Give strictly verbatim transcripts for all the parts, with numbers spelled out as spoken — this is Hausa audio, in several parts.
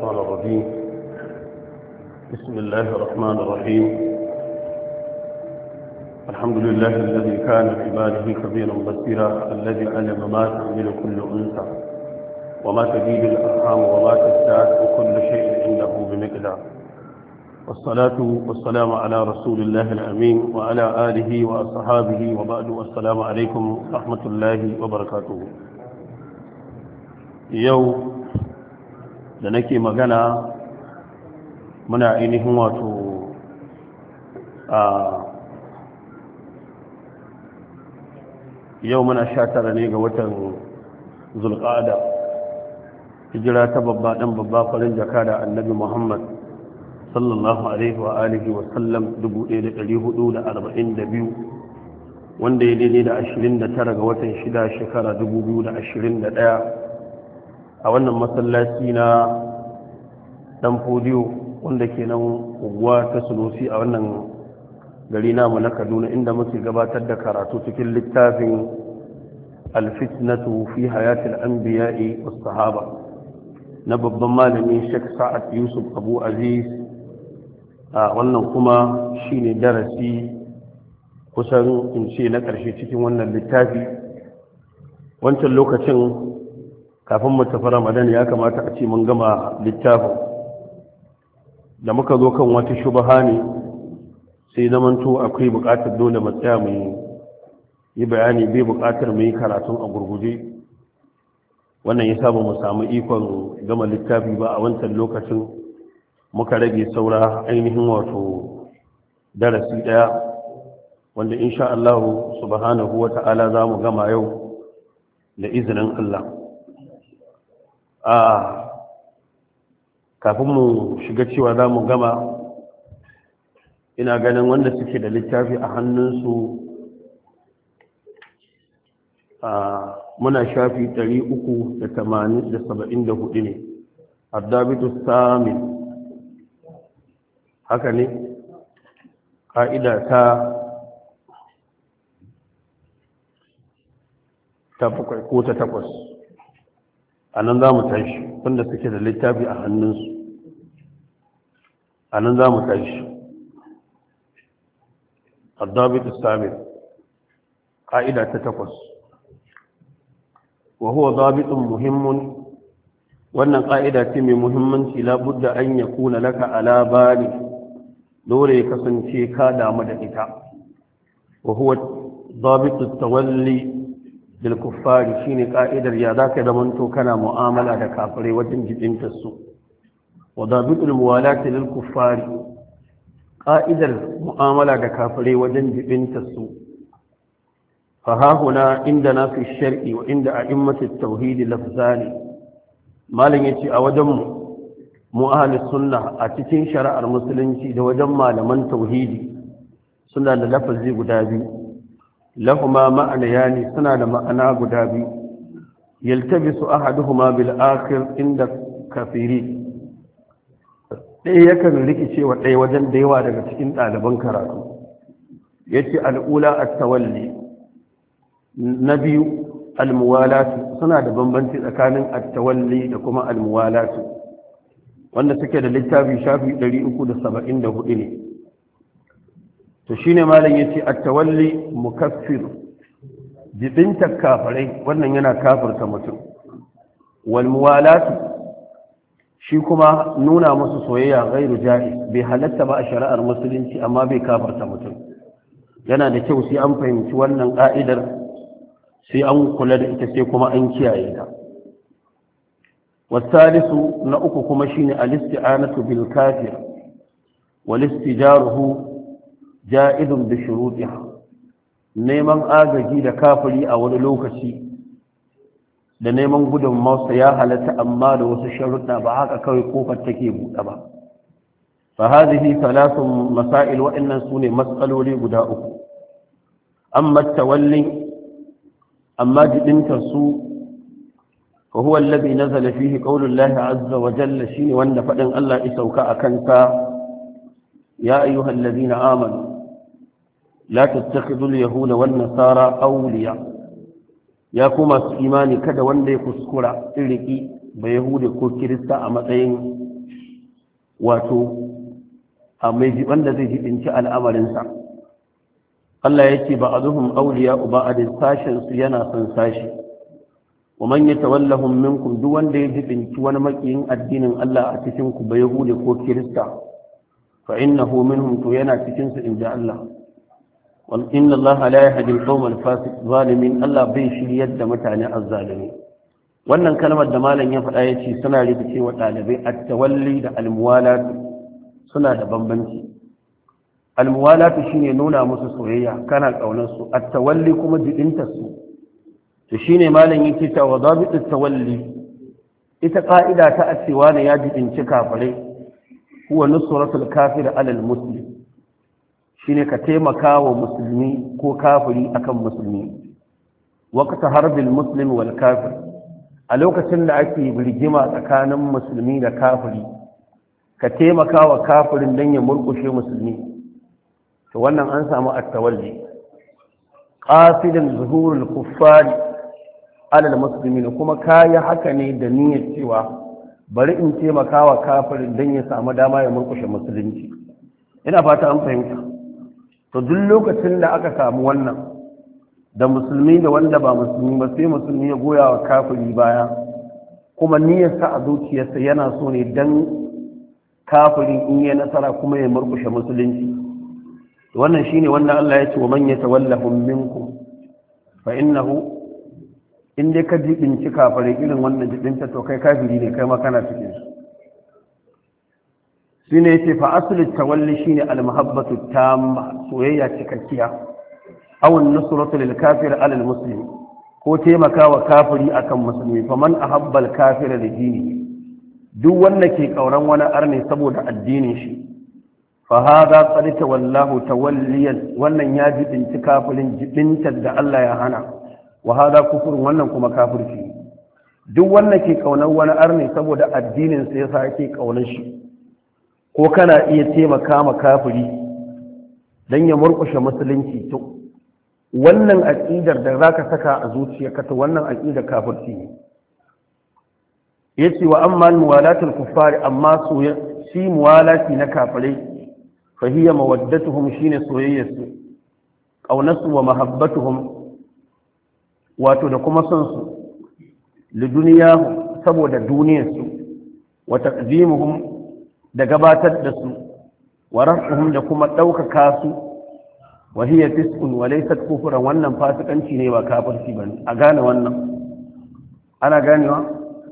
الشيطان الرجيم. بسم الله الرحمن الرحيم. الحمد لله الذي كان بعباده خبيرا بصيرا، الذي علم ما تحمل كل أنثى وما تزيد الأرحام وما تزداد وكل شيء عنده بمقدار. والصلاة والسلام على رسول الله الأمين وعلى آله وأصحابه وبعد. والسلام عليكم ورحمة الله وبركاته. يوم da nake magana muna ainihin wato a yau muna sha tara ne ga watan zulqa'ada, hijira ta babba dan babba farin jaka da annabi Muhammad sallallahu alaihi wa alihi wa sallam dubu ɗaya da ɗari hudu da arba'in da biyu, wanda ya daidai da ashirin da tara ga watan shida shekara dubu biyu da ashirin da ɗaya a wannan masallaci na dan fodiyo wanda ke nan unguwa ta Sunusi a wannan gari namu na Kaduna, inda muke gabatar da karatu cikin littafin alfitnatu fi hayatil anbiya'i was sahaba na babban malami Sheikh Sa'ad Yusuf Abu Aziz. a wannan kuma shine darasi kusan in ce na ƙarshe cikin wannan littafi. Wancan lokacin kafin mu tafi Ramadan ya kamata a ce mun gama littafin, da muka zo kan wata shubha ne sai zamanto akwai buƙatar dole mu tsaya mu yi bayani, bai buƙatar mu yi karatun a gurguje. wannan ya saba mu samu ikon gama littafi ba a wancan lokacin, muka rage saura ainihin wato darasi ɗaya wanda insha Allah subhanahu wa ta'ala za mu gama yau da izinin Allah. a kafin mu shiga cewa za mu gama, ina ganin wanda suke da littafi a hannunsu a muna shafi ɗari uku da tamanin da saba'in da hudu ne. addabitu sami haka ne, ƙa'ida ta ta bakwai ko ta takwas, a nan za mu tashi wanda suke da littafi a hannunsu, a nan za mu tashi. addabitu sami ƙa'ida ta takwas, wa huwa dabitun muhimmun. wannan ƙa'ida ce mai muhimmanci, labudda an ya kuna laka ala bali, dole ya kasance ka damu da ita. wa huwa dabitu tawalli bil kuffari, shine ƙa'idar ya zaka zamanto kana mu'amala da kafirai wajen jibintar su. wa dabitul muwalati lil kuffari, ƙa'idar mu'amala da kafirai wajen jibintar su. فها هنا عندنا في الشرع وعند أئمة التوحيد لفظان. مالن يتي أوجم مو أهل السنة أتتين شرع المسلمين ده وجم مالمن توحيدي سنة لفظي قدابي لهما معنى يعني سنة لمعنى قدابي يلتبس أحدهما بالآخر عند كثيري. ɗaya yakan rikice wa ɗaya wajen da yawa daga cikin ɗaliban karatu. yace al'ula at-tawalli, na biyu almuwalatu. suna da bambanci tsakanin at-tawalli da kuma almuwalatu, wanda suke da littafi shafi ɗari uku da saba'in da hudu ne. to shine malam yace at-tawalli mukaffir, jibinta kafirai wannan yana kafirta mutum. wal muwalatu shi kuma nuna musu soyayya ghairu ja'iz, bai halatta ba a shari'ar musulunci amma bai kafirta mutum. yana da kyau sai an fahimci wannan ka'idar, sai an kula da ita, sai kuma an kiyaye ta. wasalisu na uku kuma shine al-isti'anatu bil kafir wal istijaruhu ja'izun bi shurutiha, neman agaji da kafiri a wani lokaci da neman gudunmawarsa ya halatta amma da wasu sharuɗa, ba haka kawai kofar take buɗe ba. fa hadhihi thalathun masail, wa innan sune mas'aloli guda uku. amma tawalli, أما جدنت السوء فهو الذي نزل فيه قول الله عز وجل شيء وأن فإن الله إسوك أكنك يا أيها الذين آمنوا لا تتخذوا اليهود والنصارى أولياء. يا كما إيماني كذا وأن يكسكرا إليكي بيهود كو كريستا أمتين wato a mai jiban da zai jibinci al'amarinsa. Allah ya ce ba a zuhun auliya uba a sashensu yana son sashi, wa man ya tawallahun minkum duk wanda ya jibinci wani makiyin addinin Allah a cikinku ba Yahude ko Kirista, fa innahu minhum to yana cikinsu in ji Allah. Wal inna Allah la yahdi al-qawma al-fasiq zalimin, Allah bai shiryar da mutane azzalimi. Wannan kalmar da malam ya faɗa yace suna rikice wa ɗalibai at-tawalli da al-muwalat suna da bambanci. Al-muwalat shine nuna musu soyayya kana kaunar su, at-tawalli kuma jidinta su. To shine malam yake cewa dabit at-tawalli ita ka'ida ta acewa ne ya jidinci kafirai huwa nusratul kafir ala al-muslim, shine ka taimaka wa musulmi ko kafiri akan musulmi. Waqta harbil muslim wal kafir, a lokacin da ake rigima tsakanin musulmi da kafiri ka taimaka wa kafirin don ya murkushe musulmi, to wannan an samu at-tawalli. Qasidan zuhurul kuffari alal muslimin, kuma kayi haka ne da niyyar cewa bari in taimaka wa kafirin don ya samu dama ya murkushe musulunci. Ina fata an fahimta. To duk lokacin da aka samu wannan da musulmi da wanda ba musulmi ba, sai musulmi ya goya wa kafiri baya kuma niyyarsa a zuciyarsa yana so ne dan kafirin in yi nasara kuma ya murkushe musulunci. Wannan shine wannan Allah ya ce wa man yatawallahum minkum fa innahu, in dai ka jibinci kafirai irin wannan jibinta to kai kafiri ne, kai ma kana cikin su. Shine yace fa aslu tawalli shine al-mahabbatu tamma, soyayya cikakkiya, aw an-nusratu lil kafir ala al-muslim, ko taimakawa kafiri akan musulmi. Fa man ahabba al-kafira li dinihi, duk wanda ke kauran wani arne saboda addinin shi, fa hada qad tawallahu tawalliyan, wannan ya jibinci kafirin jibintar da Allah ya hana, wa hada kufurun, wannan kuma kafirci. Duk wanda ke kaunar wani arne saboda addinin sa yasa yake kaunar shi, ko kana iya taimaka ma kafiri dan ya murkushe musulunci, to wannan aqidar da zaka saka a zuciyarka, to wannan aqidar kafirci ne. Yace wa amma muwalatul kuffari, amma su shi muwalati na kafirai fa hiya mawaddatuhum, shine soyayyarsu, qaunatu wa mahabbatuhum, wato da kuma son su li duniya saboda duniyarsu, wa taqdimuhum da gabatar da su, wa rafuhum da kuma ɗaukaka su, wa hiya fiskun wa laysat kufran, wannan fasikanci ne ba kafirci bane. A gane wannan, ana ganewa.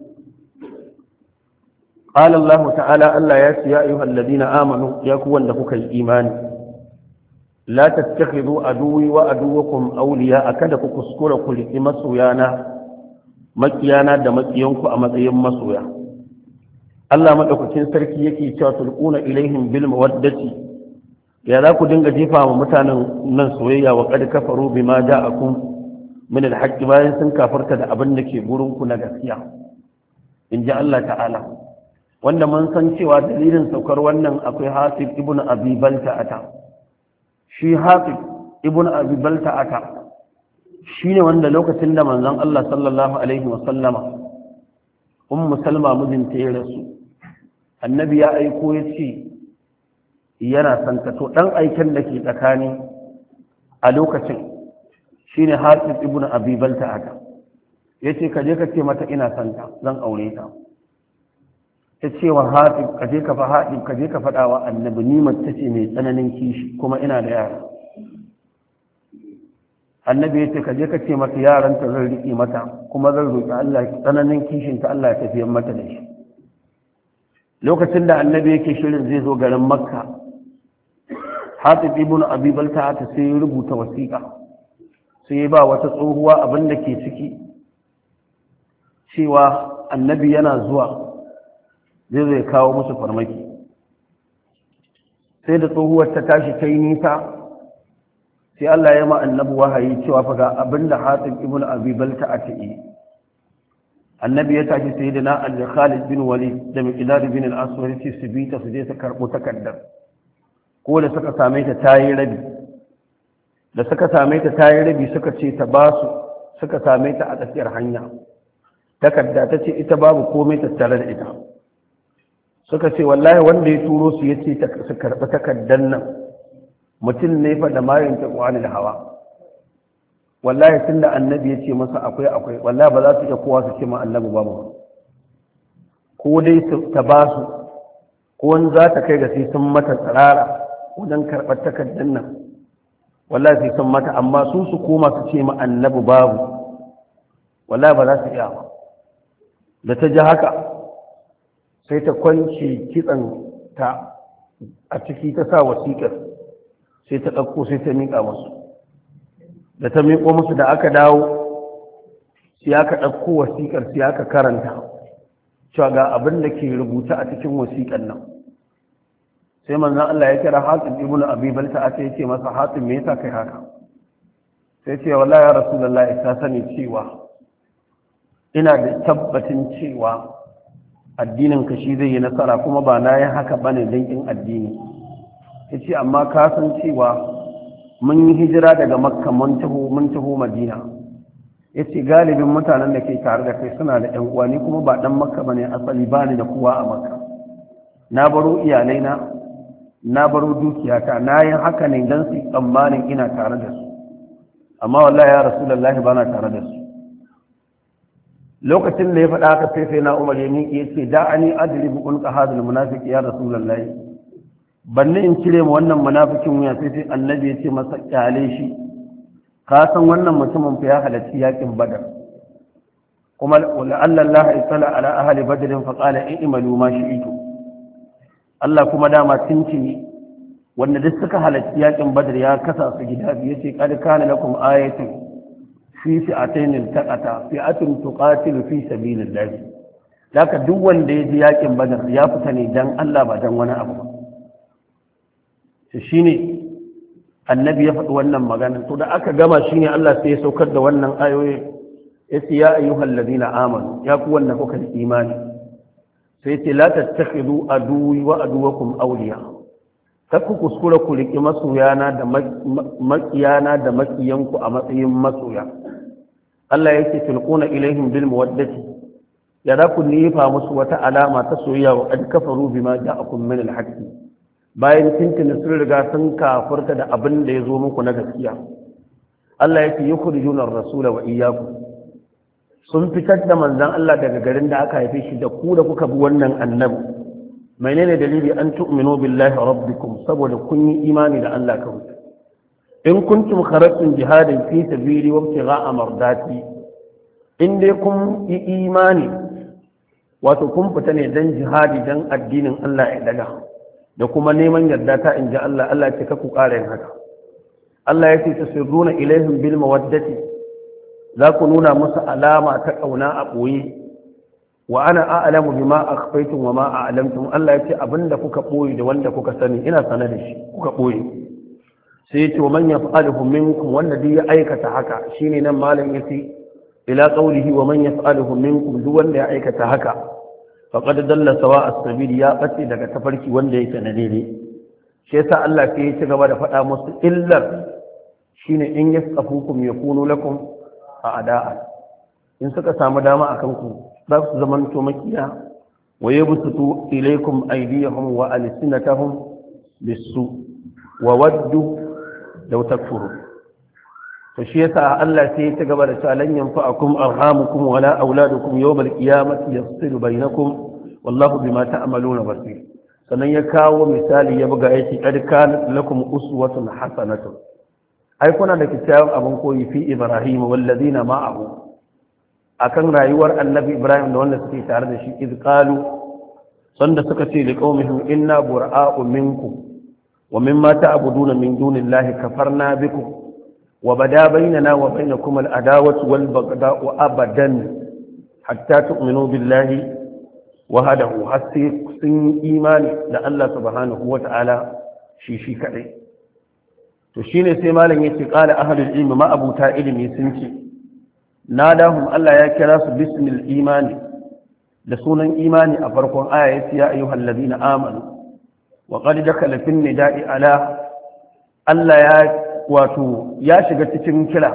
qala Allah ta'ala, Allah ya ce ya ayyuhal ladina amanu, ya ku wanda kuka yi imani, la tattakhidhu aduwwi wa aduwwakum awliya, akada ku kuskura ku riki masoyana makiyana da makiyanku a matsayin masoya. Allah madaukakin sarki yake cewa tulquna ilaihim bil mawaddati, ya za ku dinga jefa wa mutanen nan soyayya, wa qad kafaru bima ja'akum min al haqq, bayan sun kafarta da abin da ke gurin ku na gaskiya. In ji Allah ta'ala, wanda mun san cewa dalilin saukar wannan akwai Hasib ibn Abi Balta'ata. Shi Hasib ibn Abi Balta'ata shine wanda lokacin da manzon Allah sallallahu alaihi wa sallama ummu Salma mijinta ya rasu, annabi ya aiko ya ce yana santa, to dan aiken da ke tsakani a lokacin shine Hasib ibn Abi Balta'ata. yace ka je ka ce mata ina santa, zan aure ta. ta ce wa Hatib, ka je ka fa Hatib, ka je ka faɗa wa annabi ni mace ce mai tsananin kishi kuma ina da yara. Annabi ya ce ka je ka ce mata yaranta zan riƙe mata kuma zan roƙi Allah tsananin kishin ta Allah ya tafi mata da shi. Lokacin da annabi yake shirin zai zo garin Makka, Hatib ibn Abi Balta'a sai ya rubuta wasiƙa, sai ya ba wata tsohuwa abin da ke ciki cewa annabi yana zuwa zai zai kawo musu farmaki. Sai da tsohuwar ta tashi ta yi nisa, sai Allah ya ma annabi wahayi cewa fa ga abinda Hatib ibn Abi Balta'a ta yi. Annabi ya tashi sai da na al-Khalid bin Walid da Miqdad bin al-Aswad ce su bi ta su je ta karbo takardar. Ko da suka same ta tayi rabi, da suka same ta tayi rabi suka ce ta basu, suka same ta a tsakiyar hanya. Takarda ta ce ita babu komai tattare da ita. suka ce wallahi wanda ya turo su yace su karɓi takaddan nan mutum ne fa da mayin ta kwani da hawa wallahi tunda annabi yace masa akwai akwai wallahi ba za su iya kowa su ce ma annabi babu ko dai ta ba su ko wani za ta kai ga sai sun mata tsirara wajen karɓar takaddan nan wallahi sai sun mata amma su su koma su ce ma annabi babu wallahi ba za su iya ba da ta ji haka sai ta kwanci kitsan ta a ciki ta sa wasiƙar sai ta ɗauko sai ta miƙa musu da ta miƙo musu da aka dawo sai aka ɗauko wasiƙar sai aka karanta cewa ga abin da ke rubuta a cikin wasiƙar nan sai manzon Allah ya kira Hatib ibn Abi Balta a ce masa Hatib me yasa kai haka sai ce wallahi ya Rasulullahi ta sani cewa ina da tabbacin cewa addinin ka shi zai yi nasara kuma ba na yi haka bane don in addini yace amma ka san cewa mun yi hijira daga makka mun taho mun taho madina yace galibin mutanen da ke tare da kai suna da ƴan uwa ni kuma ba dan makka bane asali ba ni da kowa a makka na baro iyalai na na baro dukiyata na yi haka ne dan su tsammanin ina tare da su amma wallahi ya Rasulullahi ba na tare da su lokacin da ya faɗa haka sai sai na umar ya miƙe ya ce da ani adribu unqa hadal munafiq ya rasulullahi banne in cire mu wannan munafikin wuya sai sai annabi ya ce masa kyale shi ka san wannan mutumin fa ya halarci yakin badar kuma la'alla Allah isala ala ahli badr fa qala i'malu ma shi'tu Allah kuma dama tinci wanda duk suka halarci yakin badar ya kasa su gida biyu yace qad kana lakum ayatun fi fi'atayn iltaqata fi'atun tuqatilu fi sabilillah laka duk wanda ya ji yakin badar ya fita ne dan Allah ba dan wani abu shi shine annabi ya faɗi wannan magana to da aka gama shine Allah sai ya saukar da wannan ayoyi yace ya ayyuhal ladina amanu ya ku wanda kuka yi imani sai yace la tattakhidu aduwi wa aduwakum awliya kakku kuskura ku riki masoyana da makiyana da makiyanku a matsayin masoya Allah yake tulquna ilaihim bil mawaddati ya da ku nifa musu wata alama ta soyayya wa kad kafaru bima ja'akum min al haqqi bayan tintin sun riga sun kafirta da abin da yazo muku na gaskiya Allah yake yukhrijuna ar-rasula wa iyyakum sun fitar da manzon Allah daga garin da aka haife shi da ku da kuka bi wannan annabi menene dalili an tu'minu billahi rabbikum saboda kun yi imani da Allah kawai in kuntum kharajtum jihadin fi sabili wa ibtigha'a mardati in dai kun yi imani wato kun fita ne dan jihadi dan addinin Allah ya daga da kuma neman yarda ta inji Allah Allah ya ce ku ƙara yin haka Allah ya ce tasirruna ilaihim bil mawaddati za ku nuna musu alama ta kauna a boye wa ana a'lamu bima akhfaytum wa ma a'lamtum Allah yace abinda kuka boye da wanda kuka sani ina sanar da shi kuka boye sai yace wa man yaf'aluhu minkum wanda duk ya aikata haka shine nan malam yace ila qawlihi wa man yaf'aluhu minkum duk wanda ya aikata haka faqad dalla sawa'a as-sabil ya bace daga tafarki wanda yake na daidai shi yasa Allah sai ya ci gaba da faɗa musu illar shine in yasafukum yakunu lakum a'da'a in suka samu dama akan ku za su zaman to makiya wa yabsutu ilaykum aydiyahum wa alsinatahum bisu wa waddu law takfuru to shi yasa Allah sai ya gaba da cewa lan yanfa'akum arhamukum wala auladukum yawm al-qiyamati yafsilu bainakum wallahu bima ta'maluna basir sannan ya kawo misali ya buga yake qad kanat lakum uswatun hasanatun ai kuna da kyakkyawan abin koyi fi ibrahim wal ladina ma'ahu akan rayuwar annabi ibrahim da wanda suke tare da shi iz qalu sanda suka ce li qaumihim inna bura'a'u minkum wa mimma ta'buduna min dunillahi kafarna bikum wa bada bainana wa bainakum al-adawatu wal baghda'u abadan hatta tu'minu billahi wahdahu hasi sun imani da Allah subhanahu wa ta'ala shi shi kadai to shine sai malam yace qala ahlul ilmi ma abuta ilmi sun ce nadahum Allah ya kira su bismil imani da sunan imani a farkon aya yace ya ayyuhal ladina amanu wa qad dakala fin nida'i ala Allah ya wato ya shiga cikin kira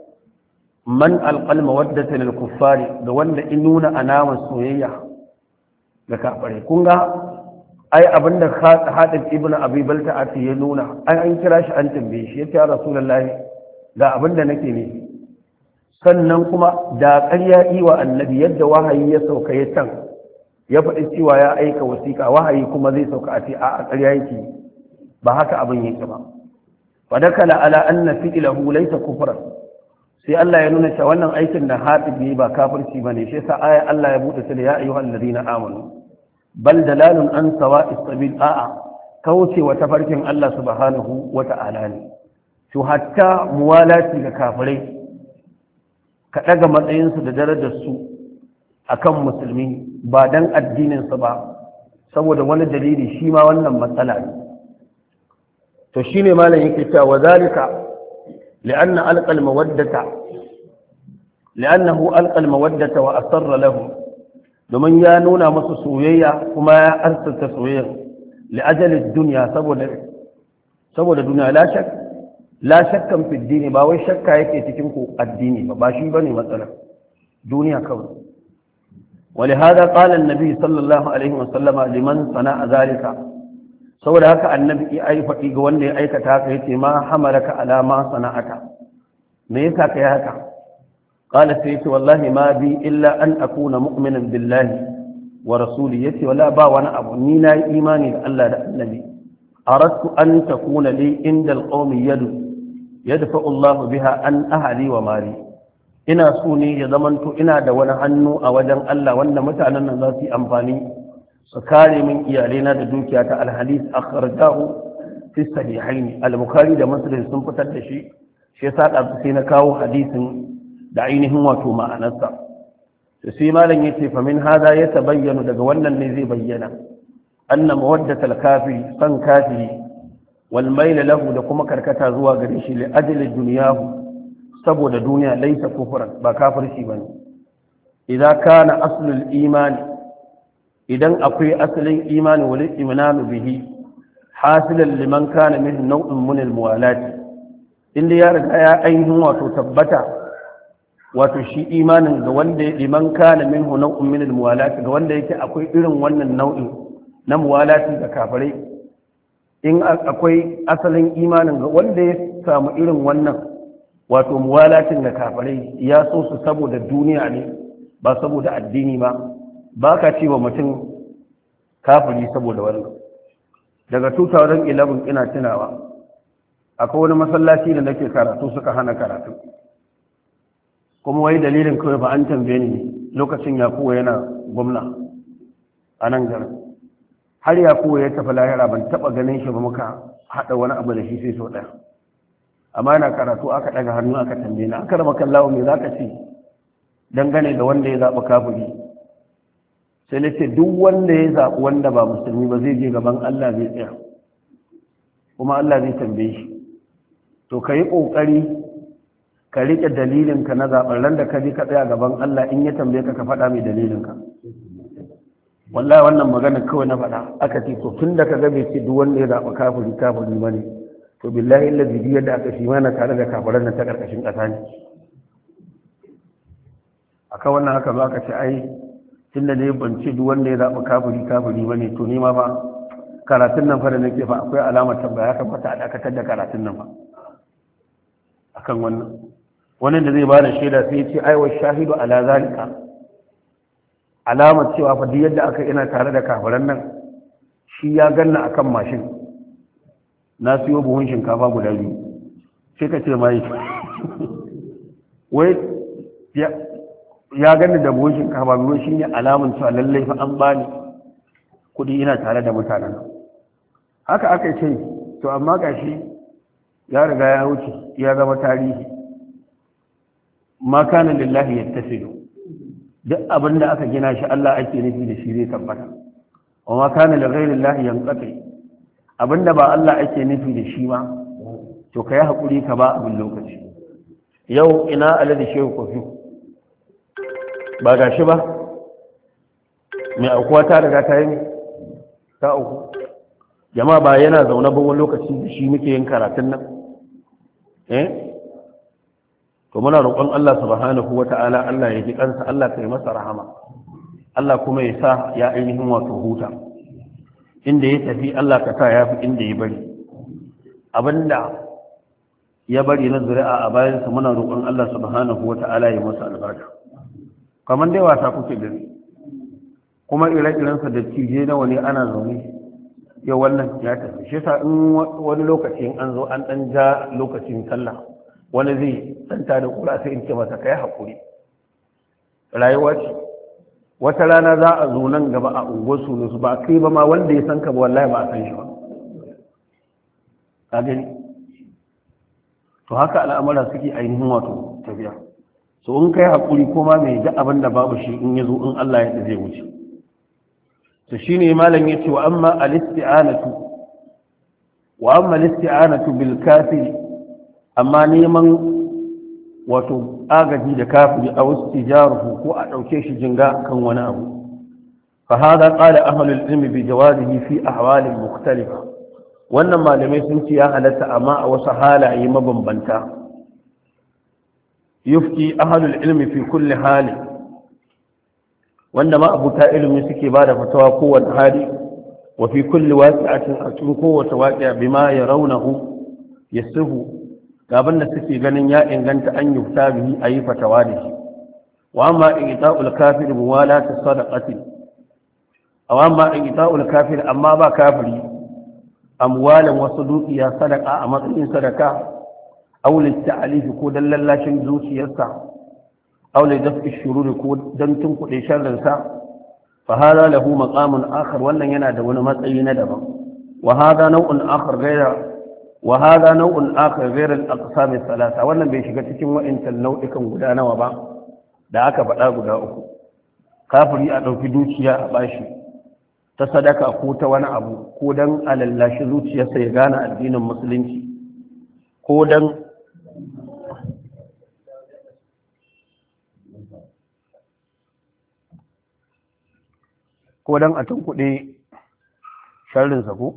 man alqal mawaddata lil kuffari da wanda in nuna alamar soyayya ga kafare kun ga ai abinda Hatib ibn Abi Balta'a ya nuna ai an kira shi an tambaye shi yace ya Rasulullahi ga abinda nake ne sannan kuma da ƙarya yi wa annabi yadda wahayi ya sauka ya can ya faɗi cewa ya aika wasiƙa wahayi kuma zai sauka a ce a ƙarya yake ba haka abin yake ba fadakala ala anna fi'lahu laysa kufran sai Allah ya nuna cewa wannan aikin da Hatib ne ba kafirci bane shi yasa aya Allah ya bude ta da ya ayyuhal ladina amanu bal dalalun an sawa'is sabil a'a kauce wa tafarkin Allah subhanahu wa ta'ala ne to hatta muwalati ga kafirai ka daga matsayin su da darajar su akan musulmi ba dan addinin su ba saboda wani dalili shi ma wannan matsala ne to shine malam yake cewa wazalika لأن ألقى المودة لأنه ألقى المودة وأسر لهم domin ya nuna masu soyayya kuma ya arsata soyayya li'ajalid duniya saboda saboda duniya la shak la shakkan fi dini ba wai shakka yake cikin ku addini ba ba shi bane matsala duniya kawai ولهذا قال النبي صلى الله عليه وسلم لمن صنع ذلك saboda haka annabi ya ai faɗi ga wanda ya aikata haka yace ma hamalaka ala ma sana'ata me yasa kai haka qala sai yace wallahi ma bi illa an akuna mu'minan billahi wa rasuli yace wala ba wani abu ni na yi imani da Allah da annabi aradtu an takuna li inda alqawmi yadu yadfa'u Allah biha an ahli wa mali ina so ne ya zamanto ina da wani hannu a wajen Allah wanda mutanen nan za su yi amfani su kare min iyalena da dukiya ta alhadis akhrajahu fi sahihain al-bukhari da muslim sun fitar da shi shi yasa da sai na kawo hadisin da ainihin wato ma'anarsa to sai malam yace fa min hada ya tabayyana daga wannan ne zai bayyana anna mawaddatul kafiri san kafiri wal mayl lahu da kuma karkata zuwa gare shi li ajli dunyahu saboda duniya laysa kufran ba kafirci bane idan kana aslul imani idan akwai asalin imani wal imanu bihi hasilan liman kana min nau'in min al muwalati inda ya riga ya ainihin wato tabbata wato shi imanin ga wanda liman kana minhu nau'in min al muwalati ga wanda yake akwai irin wannan nau'in na muwalati da kafirai in akwai asalin imanin ga wanda ya samu irin wannan wato muwalatin da kafirai ya so su saboda duniya ne ba saboda addini ba ba ka ce wa mutum kafiri saboda wannan daga two thousand eleven ina tunawa akwai wani masallaci da nake karatu suka hana karatu kuma wai dalilin kawai ba an tambaye ni lokacin yakuwa yana gwamna a nan garin har yakuwa ya tafi lahira ban taba ganin shi ba muka haɗa wani abu da shi sai sau ɗaya amma yana karatu aka ɗaga hannu aka tambaye ni aka rama kallawa me za ka ce dangane da wanda ya zaɓi kafiri sai na ce duk wanda ya zaɓi wanda ba musulmi ba zai je gaban Allah zai tsaya kuma Allah zai tambaye shi to ka yi ƙoƙari ka riƙe dalilinka na zaɓen ran da ka je ka tsaya gaban Allah in ya tambaye ka ka faɗa mai dalilinka wallahi wannan magana kawai na faɗa aka ce to tun da ka ga bai ce duk wanda ya zaɓi kafiri kafiri ba ne to billahi allazi bi yadda aka shi mana tare da kafiran nan ta ƙarƙashin ƙasa ne aka wannan haka zo aka ce ai tunda ne ban ce duk wanda ya zaɓi kafiri kafiri bane to ni ma fa karatun nan fa da nake fa akwai alamar tambaya ka fata a dakatar da karatun nan fa akan wannan wannan da zai ba da shaida sai ya ce ai wa shahidu ala zalika alamar cewa fa duk yadda aka ina tare da kafiran nan shi ya ganna akan mashin na siyo buhun shinkafa guda biyu sai ka ce mai wai ya ya gani da buhun shinkafa biyu shi ne alamun cewa lallai fa an bani kudi ina tare da mutanen haka aka ce to amma gashi ya riga ya wuce ya zama tarihi ma kana lillahi yattasilu duk abin da aka gina shi Allah ake nufi da shi zai tabbata wa ma kana li ghayri llahi yanqati abinda ba Allah ake nufi da shi ma to kai hakuri ka ba abin lokaci yau ina alade shehu kofi ba ga shi ba mai aukuwa ta riga ta yi ta auku jama'a ba yana zaune ba wani lokaci da shi muke yin karatun nan eh to muna roƙon Allah subhanahu wata'ala Allah ya ji kansa Allah kai masa rahama Allah kuma ya sa ya ainihin wato huta inda ya tafi Allah ka sa ya fi inda ya bari abinda ya bari na zuri'a a bayansa muna roƙon Allah subhanahu wata'ala ya masa albarka kamar dai wasa kuke gani kuma ire-irensa da tije nawa ne ana zaune ya wannan ya tafi shi sa in wani lokaci an zo an dan ja lokacin sallah wani zai tsanta da kula sai in ce masa kai hakuri rayuwa ce wata rana za a zo nan gaba a unguwar su ba kai ba ma wanda ya san ka ba wallahi ba a san shi ba ka gani to haka al'amura suke ainihin wato tafiya so in kai hakuri kuma mai ji abin da babu shi in yazo in Allah ya zai wuce to shine malam yace wa amma al-isti'anatu wa amma al-isti'anatu bil kafir amma neman wato agaji da kafiri a wasu tijaruhu ko a dauke shi jinga kan wani abu fa hada qala ahlul ilmi bi jawazihi fi ahwalin mukhtalifa wannan malamai sun ce ya halatta amma a wasu halaye mabambanta yufti ahlul ilmi fi kulli hali wanda ma abuta ilimi suke bada fatawa kowace hali wa fi kulli waqi'atin a cikin kowace waqi'a bima yarawnahu yasihu gaban da suke ganin ya inganta an yufta bihi ayi fatawa da shi wa amma ita'ul kafir muwalati sadaqati aw amma ita'ul kafir amma ba kafiri amwalan wasu dukiya sadaka a matsayin sadaka aulin ta'alifi ko dan lallashin zuciyarsa aulin dafi shururi ko dan tunkuɗe sharrinsa fa hada lahu maqamun akhar wannan yana da wani matsayi na daban wa hada nau'un akhar gaira wa hada nau'un akhar gaira al-aqsam thalatha wannan bai shiga cikin wa'intan nau'ikan guda nawa ba da aka faɗa guda uku kafiri a ɗauki dukiya a bashi ta sadaka ko ta wani abu ko dan alallashi zuciyarsa ya gane addinin musulunci ko dan ko dan a tunkuɗe sharrinsa ko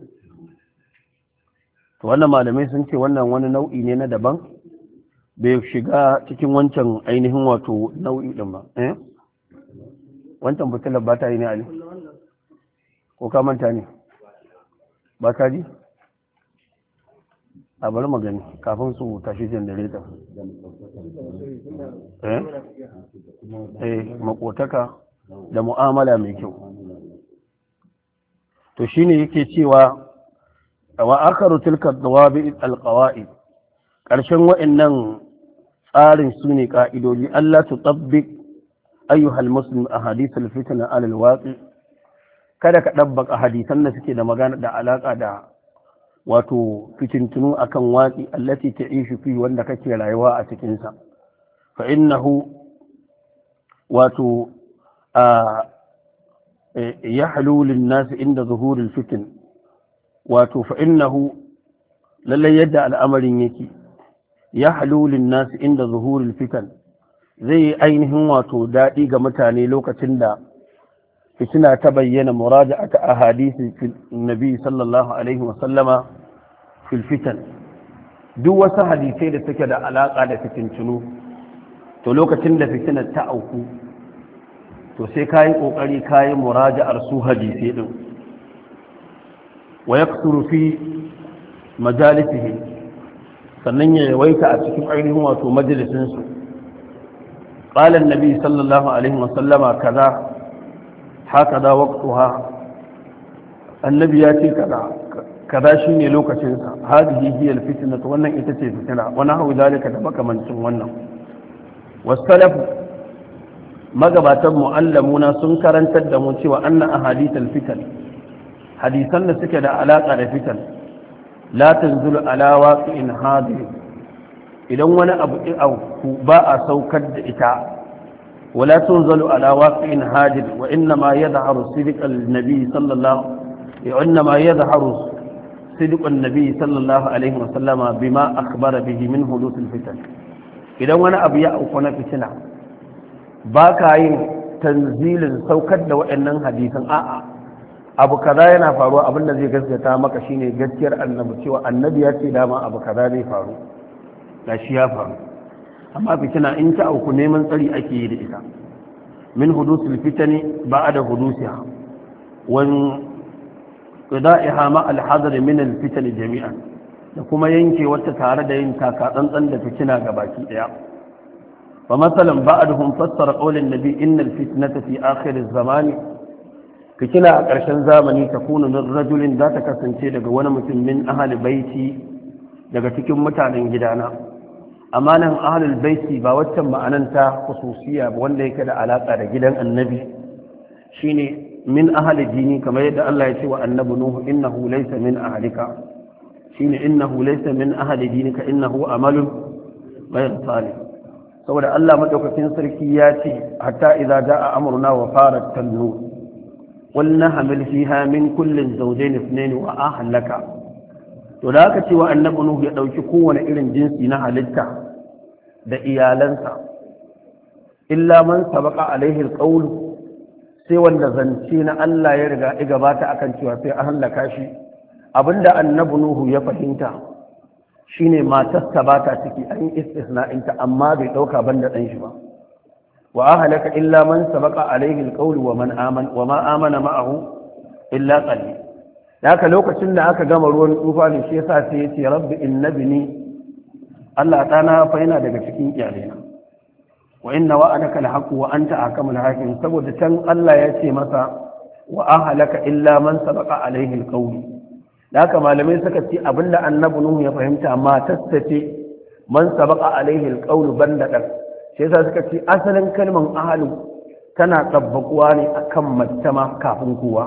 to wannan malamai sun ce wannan wani nau'i ne na daban bai shiga cikin wancan ainihin wato nau'i din ba eh wancan butular ba ta yi ne ali ko ka manta ne ba ka ji a bari magani kafin su tashi jandareta eh eh makotaka da mu'amala mai kyau to shine yake cewa wa akharu tilka dawabi alqawaid karshen wa'annan tsarin sune ka'idodi Allah tutabbiq ayyuhal muslim ahadith alfitna ala alwaqi kada ka dabbaka hadisan da suke da magana da alaka da wato fitintunu akan waqi allati ta'ishu fi wanda kake rayuwa a cikin sa fa innahu wato a yahlu lin nas inda zuhuril fitin wato fa innahu lallai yadda al'amarin yake yahlu lin nas inda zuhuril fitan zai ainihin wato dadi ga mutane lokacin da fitina ta bayyana muraja'ata ahadisi fil nabi sallallahu alaihi wa sallama fil fitan duk wasu hadisai da suke da alaka da fitintunu to lokacin da fitinar ta auku to sai kayi kokari kayi muraja'ar su hadisai din wa yaksuru fi majalisihi sannan ya yawaita a cikin ainihin wato majalisin su qala an-nabi sallallahu alaihi wa sallama kaza hakaza waqtuha annabi ya ce kaza kaza shine lokacin sa hadihi hiya al-fitnah wannan ita ce fitina wani hawi zalika da makamancin wannan wasalaf magabatan muallamuna sun karantar da mu cewa anna ahadith al-fitan hadisan da suke da alaka da fitan la tanzulu ala waqi'in hadir idan wani abu ba a saukar da ita ولا تنزل على واقع هاجر وإنما يظهر صدق النبي صلى الله وإنما يظهر صدق النبي صلى الله عليه وسلم بما أخبر به من حدوث الفتن إذا وانا أبياء وكنا فتنة باكاين تنزيل سوكد وإنن حديثا آآ abu kaza yana faruwa abin da zai gaskata maka shine gaskiyar annabi cewa annabi ya ce dama abu kaza zai faru gashi ya faru amma fitina in ta auku neman tsari ake yi da ita min hudusul fitani ba'da hudusiha wan qida'iha ma al-hadr min al-fitan jami'an da kuma yanke wata tare da yin taka tsantsan da fitina gabaki daya fa masalan ba'dhum fassara qawlan nabi innal fitnata fi akhir az-zaman fitina a ƙarshen zamani takunu min rajulin za ta kasance daga wani mutum min ahli baiti daga cikin mutanen gidana amma nan ahlul baiti ba waccan ma'ananta khususiyya ba wanda yake da alaka da gidan annabi shine min ahli dini kamar yadda Allah ya ce wa annabi nuhu innahu laysa min ahlika shine innahu laysa min ahli dinika innahu amalun ghayr salih saboda Allah madaukakin sarki ya ce hatta idza jaa amruna wa farat tanur qulna hamil fiha min kullin zawjayn ithnayn wa ahlaka to da aka ce wa annabi nuhu ya dauki kowane irin jinsi na halitta da iyalansa illa man sabaqa alaihi alqawl sai wanda zance na Allah ya riga ya gabata akan cewa sai an halaka shi abinda annabi nuhu ya fahimta shine matarsa ba ta ciki an istisna'inta amma bai dauka banda dan shi ba wa ahlaka illa man sabaqa alaihi alqawl wa man amana wa ma amana ma'ahu illa qalil haka lokacin da aka gama ruwan tufani shi yasa sai yace rabbi innabni Allah ɗana fa yana daga cikin iyalena wa inna wa'adaka alhaqu wa anta ahkamul hakim saboda can Allah ya ce masa wa ahlaka illa man sabaqa alaihi alqawl haka malamai suka ce abinda annabi nuhu ya fahimta ma tattace man sabaqa alaihi alqawl banda dan sai yasa suka ce asalin kalman ahlu tana tabbakuwa ne akan mattama kafin kowa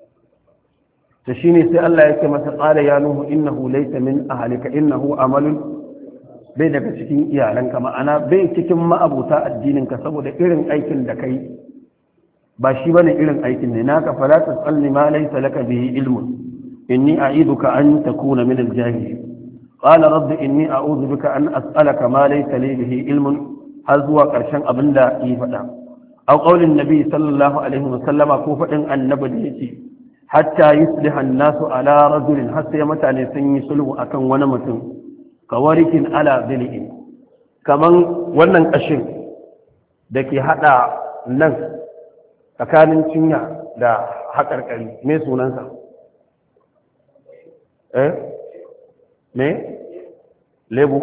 to shine sai Allah ya ce masa qala ya nuhu innahu laysa min ahlika innahu amalun bai daga cikin iyalanka ma'ana bai cikin ma'abuta addininka saboda irin aikin da kai ba shi bane irin aikin ne naka fala tasalli ma laysa laka bihi ilmun inni a'iduka an takuna min al-jahilin qala rabbi inni a'udhu bika an as'alaka ma laysa li bihi ilmun har zuwa karshen abinda yi fada aw qaulin nabi sallallahu alaihi wasallama ko fadin annabi da yace hatta yusliha an-nasu ala rajulin har sai mutane sun yi sulhu akan wani mutum kawarikin ala zili'in kaman wannan ƙashin da ke haɗa nan tsakanin cinya da haƙarƙari me sunansa eh me lebu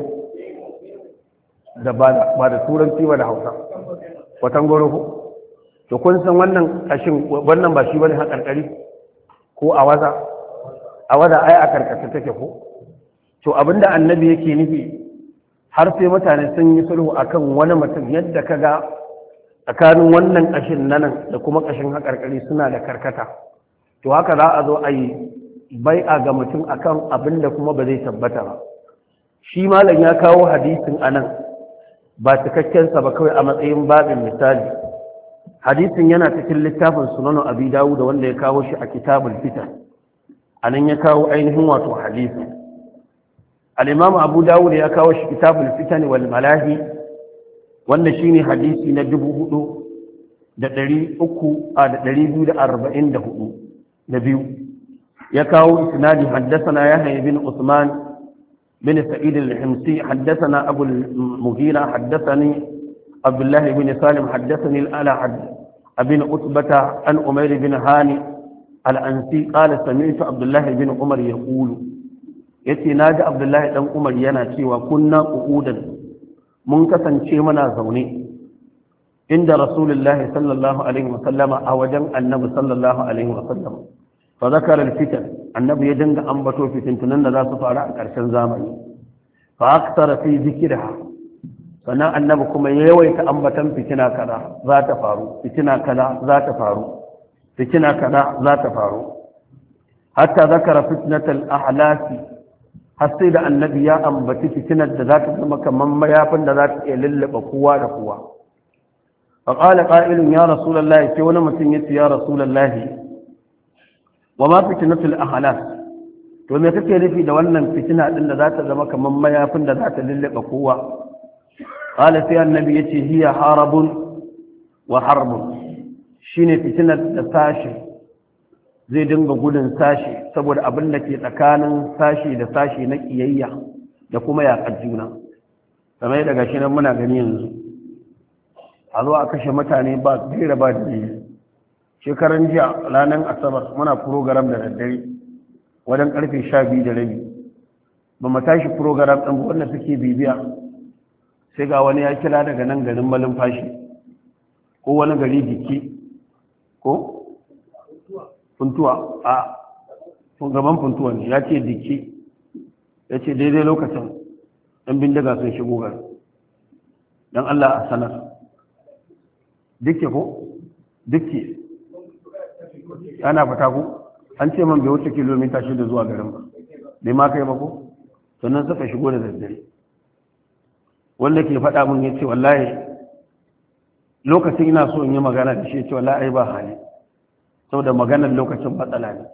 da ba da turanci ba da hausa watan goro ko to kun san wannan ƙashin wannan ba shi bane haƙarƙari ko a waza a waza ai a karkata take ko to abinda annabi yake nufi har sai mutane sun yi sulhu akan wani mutum yadda kaga tsakanin wannan kashin nan da kuma kashin hakarkari suna da karkata to haka za a zo a yi bai'a ga mutum akan abinda kuma ba zai tabbata ba shi malam ya kawo hadisin anan ba cikakken sa ba kawai a matsayin babin misali hadisin yana cikin littafin sunan abi dawud wanda ya kawo shi a kitabul fitan anan ya kawo ainihin wato hadisi al-imam abu dawud ya kawo shi kitabul fitan wal malahi wanda shine hadisi na dubu hudu da ɗari uku a da ɗari biyu da arba'in da hudu da biyu ya kawo isnadi haddathana yahya bin usman bin sa'id al-himsi haddathana abu al-mughira haddathani abdullah bin salim haddathani al-ala abin utbata an umayr bin hani al-ansi qala sami'tu abdullah bin umar yaqulu yace naji abdullahi dan umar yana cewa kunna qu'udan mun kasance muna zaune inda rasulullahi sallallahu alaihi wasallama a wajen annabi sallallahu alaihi wasallam fa zakara al-fitan annabi ya dinga ambato fitintunan da za su faru a ƙarshen zamani fa aktara fi zikriha sannan annabi kuma ya yawaita ambatan fitina kaza za ta faru fitina kaza za ta faru fitina kaza za ta faru hatta zakara fitnatal ahlasi har sai da annabi ya ambaci fitinar da za ta zama kamar mayafin da za ta iya lullaba kowa da kowa fa qala qa'ilun ya rasulullahi sai wani mutum yace ya rasulullahi wa ma fitnatul ahlas to me kake nufi da wannan fitina din da za ta zama kamar mayafin da za ta lullaba kowa qala sai annabi yace hiya harabun wa harbun shine fitinar da sashi zai dinga gudun sashi saboda abin da ke tsakanin sashi da sashi na kiyayya da kuma yaƙar juna kamar yadda gashi nan muna gani yanzu a zo a kashe mutane ba gaira ba da shekaran jiya ranar asabar muna program da daddare wajen karfe sha biyu da rabi ba mu tashi program ɗin wanda suke bibiya sai ga wani ya kira daga nan garin malumfashi ko wani gari jiki ko funtuwa a gaban funtuwa ne ya ce jiki ya ce daidai lokacin ɗan bindiga sun shigo gari don Allah a sanar dukke ko dukke ana fata ku an ce man bai wuce kilomita shida zuwa garin ba bai ma kai ba ko sannan suka shigo da daddare wanda ke faɗa mun ya ce wallahi lokacin ina so in yi magana da shi ya ce wallahi ba hali saboda maganar lokacin matsala ne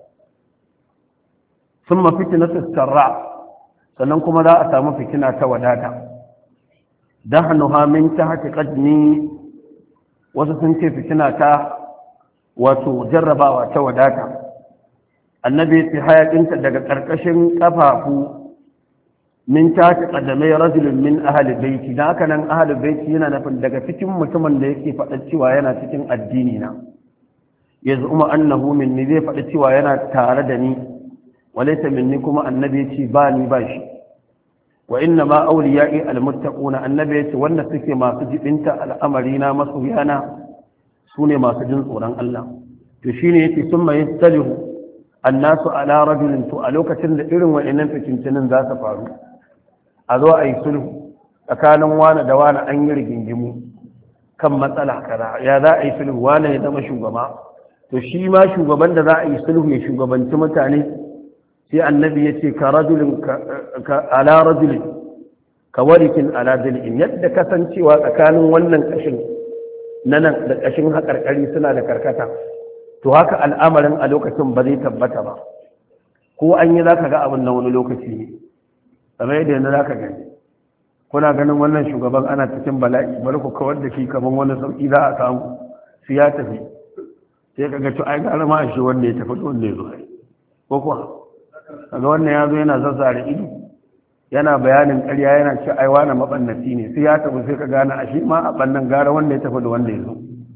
sun mafi na sarra sannan kuma za a samu fitina ta wadata don hannuha min ta haka ƙadni wasu sun ce fitina ta wato jarrabawa ta wadata annabi ya ce hayaƙinta daga ƙarƙashin ƙafafu min ta haka ƙaddamai rajulun min ahali baiti don haka nan ahali baiti yana nufin daga cikin mutumin da yake faɗa cewa yana cikin addini na ya zuma annahu minni zai faɗa cewa yana tare da ni walaita minni kuma annabi ya ce ba ni ba shi wa inna ma awliya'i almuttaquna annabi ya ce wanda suke masu jibinta al'amari na masoyana sune masu jin tsoron Allah to shine yace summa yastalihu annasu ala rajulin to a lokacin da irin wa'annan fitintinin za su faru a zo a yi sulhu tsakanin wani da wani an yi rigingimu kan matsala kaza ya za a yi sulhu wani ya zama shugaba to shi ma shugaban da za a yi sulhu ya shugabanci mutane sai annabi ya ce ka rajulin ala rajulin ka warikin ala dalilin yadda kasancewa tsakanin wannan kashin na nan da kashin haƙarƙari suna da karkata to haka al'amarin a lokacin ba zai tabbata ba ko an yi za ka ga abin na wani lokaci ne kamar yadda yanzu za ka gani kuna ganin wannan shugaban ana cikin bala'i bari ku kawar da shi kamar wani sauƙi za a samu su ya tafi sai ka ga to ai gara ma a shi wanda ya tafi wanda ya zo ko kuwa kaga wannan ya zo yana zazzare ido yana bayanin ƙarya yana ce ai wani mabannaci ne sai ya tafi sai ka gane a shi ma a bannan gara wanda ya tafi da wanda ya zo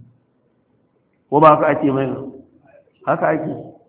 ko ba haka ake mai haka ake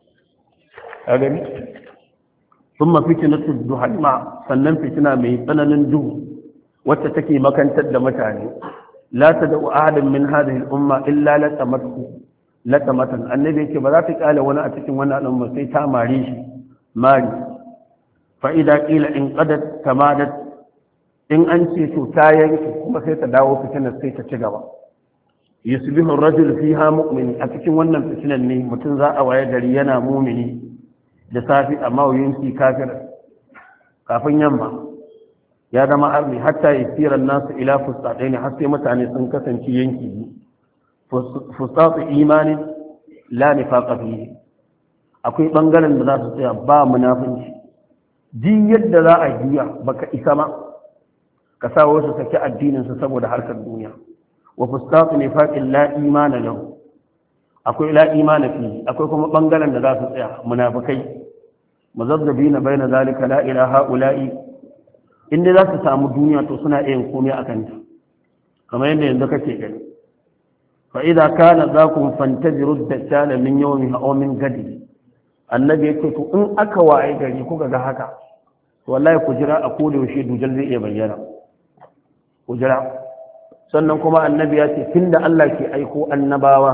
a gani sun mafi cinatu duhalma sannan fitina mai tsananin duhu wacce take makantar da mutane la ta da ahadin min hadhihi al-umma illa latamatu latamatan annabi yake ba za ta kale wani a cikin wannan al'umma sai ta mare shi mari fa idza qila in qadat tamadat in an ce to ta yanke kuma sai ta dawo fitinar sai ta ci gaba yusbihu ar-rajul fiha mu'min a cikin wannan fitinar ne mutum za a waye gari yana mumini da safi amma yunki kafir kafin yamma ya zama arni hatta yasira nasu ila fustatayn har sai mutane sun kasance yanki fustatu imani la nifaqa fihi akwai bangaren da za su tsaya ba munafinci din yadda za a juya baka isa ma ka sa wasu saki addinin su saboda harkar duniya wa fustatu nifaqin la imana lahu akwai la imana fihi akwai kuma bangaren da za su tsaya munafikai muzabbina baina zalika la ilaha ula'i inda za su samu duniya to suna yin komai akan ta kamar yadda yanzu kake gani fa idza kana zakum fantaziru ad-dajjal min yawmihi aw min gadi annabi yake to in aka waye gari kuka ga haka wallahi ku jira a koda yaushe dujal zai iya bayyana ku jira sannan kuma annabi ya ce tunda Allah ke aiko annabawa